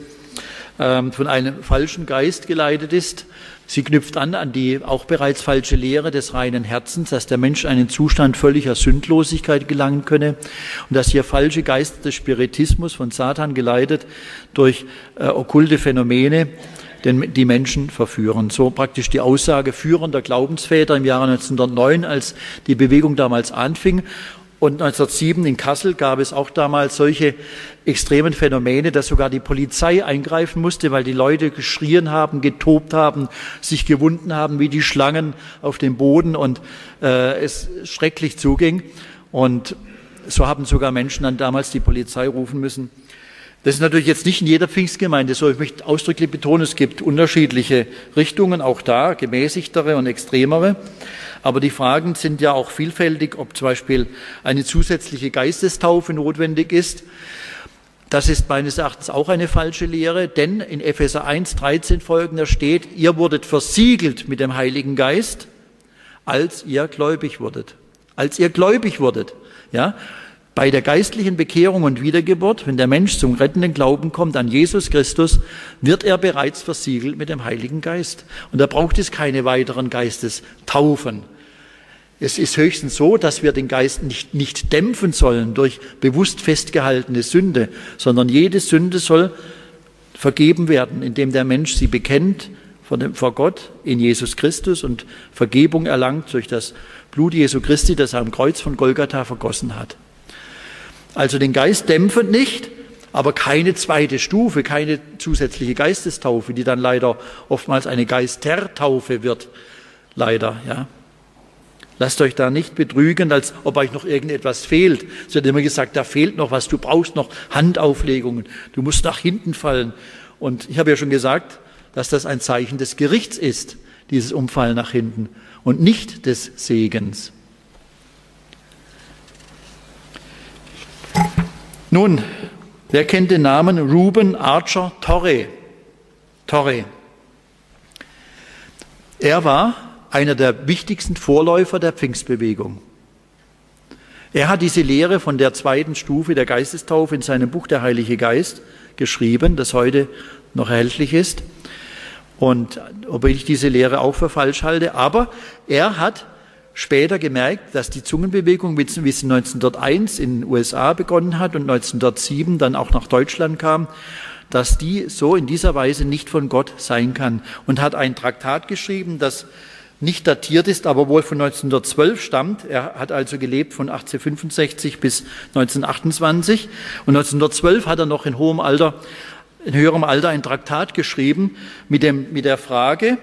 von einem falschen Geist geleitet ist. Sie knüpft an die auch bereits falsche Lehre des reinen Herzens, dass der Mensch in einen Zustand völliger Sündlosigkeit gelangen könne und dass hier falsche Geister des Spiritismus von Satan geleitet durch okkulte Phänomene die Menschen verführen. So praktisch die Aussage führender Glaubensväter im Jahre 1909, als die Bewegung damals anfing. Und 1907 in Kassel gab es auch damals solche extremen Phänomene, dass sogar die Polizei eingreifen musste, weil die Leute geschrien haben, getobt haben, sich gewunden haben wie die Schlangen auf dem Boden und es schrecklich zuging. Und so haben sogar Menschen dann damals die Polizei rufen müssen. Das ist natürlich jetzt nicht in jeder Pfingstgemeinde so. Ich möchte ausdrücklich betonen, es gibt unterschiedliche Richtungen, auch da, gemäßigtere und extremere. Aber die Fragen sind ja auch vielfältig, ob zum Beispiel eine zusätzliche Geistestaufe notwendig ist. Das ist meines Erachtens auch eine falsche Lehre, denn in Epheser 1,13 folgender steht, ihr wurdet versiegelt mit dem Heiligen Geist, als ihr gläubig wurdet. Als ihr gläubig wurdet, ja. Bei der geistlichen Bekehrung und Wiedergeburt, wenn der Mensch zum rettenden Glauben kommt an Jesus Christus, wird er bereits versiegelt mit dem Heiligen Geist. Und da braucht es keine weiteren Geistestaufen. Es ist höchstens so, dass wir den Geist nicht dämpfen sollen durch bewusst festgehaltene Sünde, sondern jede Sünde soll vergeben werden, indem der Mensch sie bekennt vor Gott in Jesus Christus und Vergebung erlangt durch das Blut Jesu Christi, das er am Kreuz von Golgatha vergossen hat. Also den Geist dämpfend nicht, aber keine zweite Stufe, keine zusätzliche Geistestaufe, die dann leider oftmals eine Geistertaufe wird. Leider, ja. Lasst euch da nicht betrügen, als ob euch noch irgendetwas fehlt. Es wird immer gesagt, da fehlt noch was, du brauchst noch Handauflegungen, du musst nach hinten fallen. Und ich habe ja schon gesagt, dass das ein Zeichen des Gerichts ist, dieses Umfallen nach hinten und nicht des Segens. Nun, wer kennt den Namen Reuben Archer Torrey? Torrey. Er war einer der wichtigsten Vorläufer der Pfingstbewegung. Er hat diese Lehre von der zweiten Stufe der Geistestaufe in seinem Buch Der Heilige Geist geschrieben, das heute noch erhältlich ist. Und ob ich diese Lehre auch für falsch halte, aber er hat später gemerkt, dass die Zungenbewegung, wie sie 1901 in den USA begonnen hat und 1907 dann auch nach Deutschland kam, dass die so in dieser Weise nicht von Gott sein kann. Und hat ein Traktat geschrieben, das nicht datiert ist, aber wohl von 1912 stammt. Er hat also gelebt von 1865 bis 1928. Und 1912 hat er noch in hohem Alter in höherem Alter ein Traktat geschrieben mit der Frage,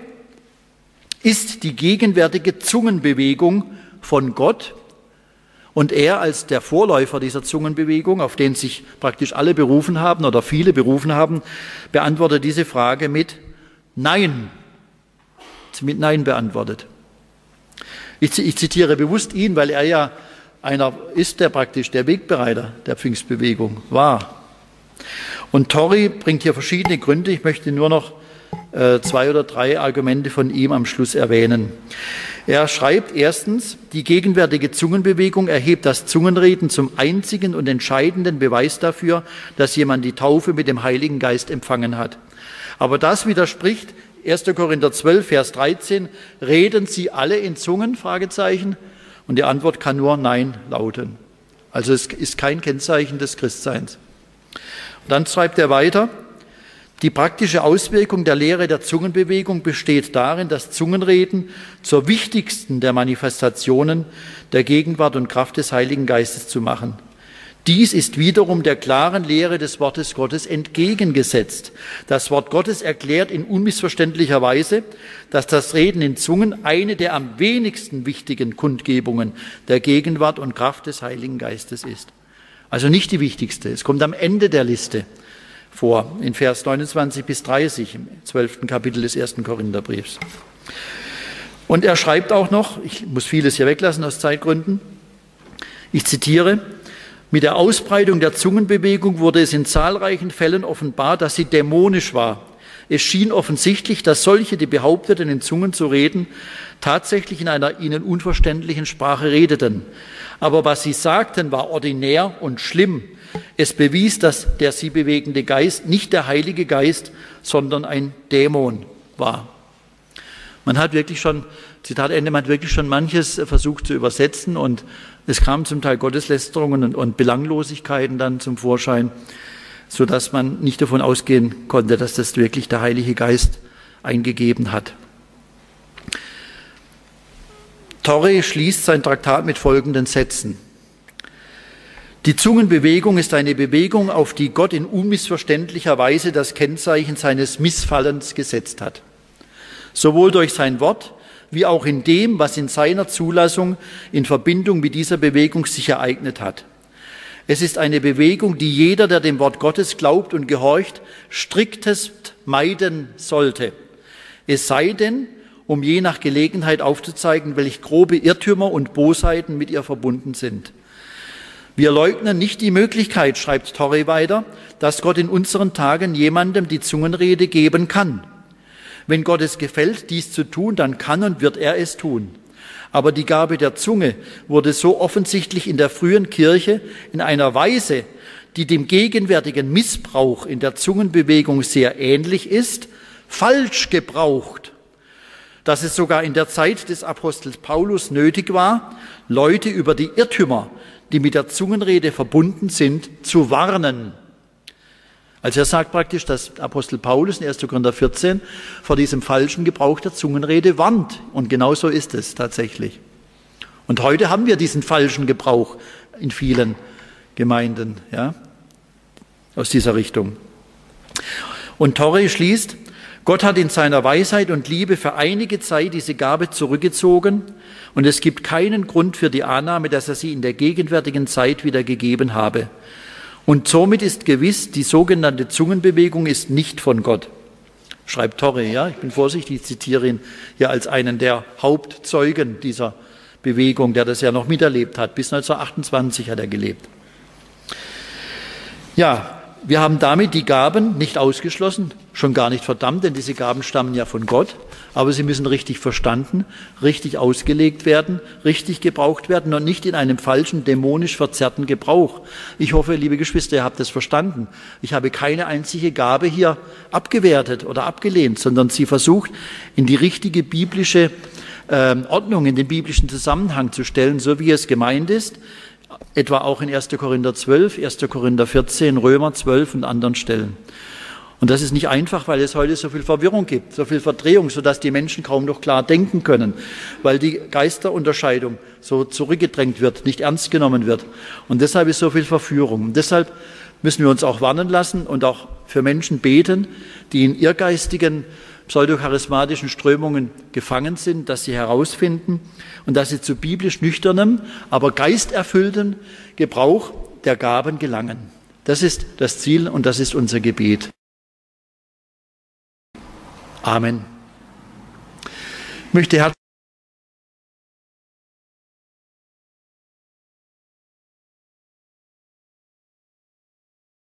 ist die gegenwärtige Zungenbewegung von Gott? Und er als der Vorläufer dieser Zungenbewegung, auf den sich praktisch alle berufen haben oder viele berufen haben, beantwortet diese Frage mit Nein. Mit Nein beantwortet. Ich zitiere bewusst ihn, weil er ja einer ist, der praktisch der Wegbereiter der Pfingstbewegung war. Und Torrey bringt hier verschiedene Gründe. Ich möchte nur noch 2 oder 3 Argumente von ihm am Schluss erwähnen. Er schreibt erstens, die gegenwärtige Zungenbewegung erhebt das Zungenreden zum einzigen und entscheidenden Beweis dafür, dass jemand die Taufe mit dem Heiligen Geist empfangen hat. Aber das widerspricht 1. Korinther 12, Vers 13, reden sie alle in Zungen? Fragezeichen. Und die Antwort kann nur Nein lauten. Also es ist kein Kennzeichen des Christseins. Und dann schreibt er weiter, die praktische Auswirkung der Lehre der Zungenbewegung besteht darin, das Zungenreden zur wichtigsten der Manifestationen der Gegenwart und Kraft des Heiligen Geistes zu machen. Dies ist wiederum der klaren Lehre des Wortes Gottes entgegengesetzt. Das Wort Gottes erklärt in unmissverständlicher Weise, dass das Reden in Zungen eine der am wenigsten wichtigen Kundgebungen der Gegenwart und Kraft des Heiligen Geistes ist. Also nicht die wichtigste. Es kommt am Ende der Liste vor, in Vers 29 bis 30, im 12. Kapitel des 1. Korintherbriefs. Und er schreibt auch noch, ich muss vieles hier weglassen aus Zeitgründen, ich zitiere, mit der Ausbreitung der Zungenbewegung wurde es in zahlreichen Fällen offenbar, dass sie dämonisch war. Es schien offensichtlich, dass solche, die behaupteten, in Zungen zu reden, tatsächlich in einer ihnen unverständlichen Sprache redeten. Aber was sie sagten, war ordinär und schlimm. Es bewies, dass der sie bewegende Geist nicht der Heilige Geist, sondern ein Dämon war. Man hat wirklich schon, Zitat Ende, man hat wirklich schon manches versucht zu übersetzen und es kamen zum Teil Gotteslästerungen und Belanglosigkeiten dann zum Vorschein, sodass man nicht davon ausgehen konnte, dass das wirklich der Heilige Geist eingegeben hat. Torrey schließt sein Traktat mit folgenden Sätzen. Die Zungenbewegung ist eine Bewegung, auf die Gott in unmissverständlicher Weise das Kennzeichen seines Missfallens gesetzt hat. Sowohl durch sein Wort, wie auch in dem, was in seiner Zulassung in Verbindung mit dieser Bewegung sich ereignet hat. Es ist eine Bewegung, die jeder, der dem Wort Gottes glaubt und gehorcht, striktest meiden sollte. Es sei denn, um je nach Gelegenheit aufzuzeigen, welch grobe Irrtümer und Bosheiten mit ihr verbunden sind. Wir leugnen nicht die Möglichkeit, schreibt Torrey weiter, dass Gott in unseren Tagen jemandem die Zungenrede geben kann. Wenn Gott es gefällt, dies zu tun, dann kann und wird er es tun. Aber die Gabe der Zunge wurde so offensichtlich in der frühen Kirche in einer Weise, die dem gegenwärtigen Missbrauch in der Zungenbewegung sehr ähnlich ist, falsch gebraucht, dass es sogar in der Zeit des Apostels Paulus nötig war, Leute über die Irrtümer, die mit der Zungenrede verbunden sind, zu warnen. Also er sagt praktisch, dass Apostel Paulus in 1. Korinther 14 vor diesem falschen Gebrauch der Zungenrede warnt. Und genau so ist es tatsächlich. Und heute haben wir diesen falschen Gebrauch in vielen Gemeinden, ja, aus dieser Richtung. Und Torrey schließt, Gott hat in seiner Weisheit und Liebe für einige Zeit diese Gabe zurückgezogen und es gibt keinen Grund für die Annahme, dass er sie in der gegenwärtigen Zeit wieder gegeben habe. Und somit ist gewiss, die sogenannte Zungenbewegung ist nicht von Gott. Schreibt Torrey, ja, ich bin vorsichtig, ich zitiere ihn hier als einen der Hauptzeugen dieser Bewegung, der das ja noch miterlebt hat. Bis 1928 hat er gelebt. Ja, wir haben damit die Gaben nicht ausgeschlossen, schon gar nicht verdammt, denn diese Gaben stammen ja von Gott, aber sie müssen richtig verstanden, richtig ausgelegt werden, richtig gebraucht werden und nicht in einem falschen, dämonisch verzerrten Gebrauch. Ich hoffe, liebe Geschwister, ihr habt es verstanden. Ich habe keine einzige Gabe hier abgewertet oder abgelehnt, sondern sie versucht, in die richtige biblische Ordnung, in den biblischen Zusammenhang zu stellen, so wie es gemeint ist, etwa auch in 1. Korinther 12, 1. Korinther 14, Römer 12 und anderen Stellen. Und das ist nicht einfach, weil es heute so viel Verwirrung gibt, so viel Verdrehung, sodass die Menschen kaum noch klar denken können, weil die Geisterunterscheidung so zurückgedrängt wird, nicht ernst genommen wird. Und deshalb ist so viel Verführung. Und deshalb müssen wir uns auch warnen lassen und auch für Menschen beten, die in irrgeistigen, pseudocharismatischen Strömungen gefangen sind, dass sie herausfinden und dass sie zu biblisch nüchternem, aber geisterfülltem Gebrauch der Gaben gelangen. Das ist das Ziel und das ist unser Gebet. Amen. Ich möchte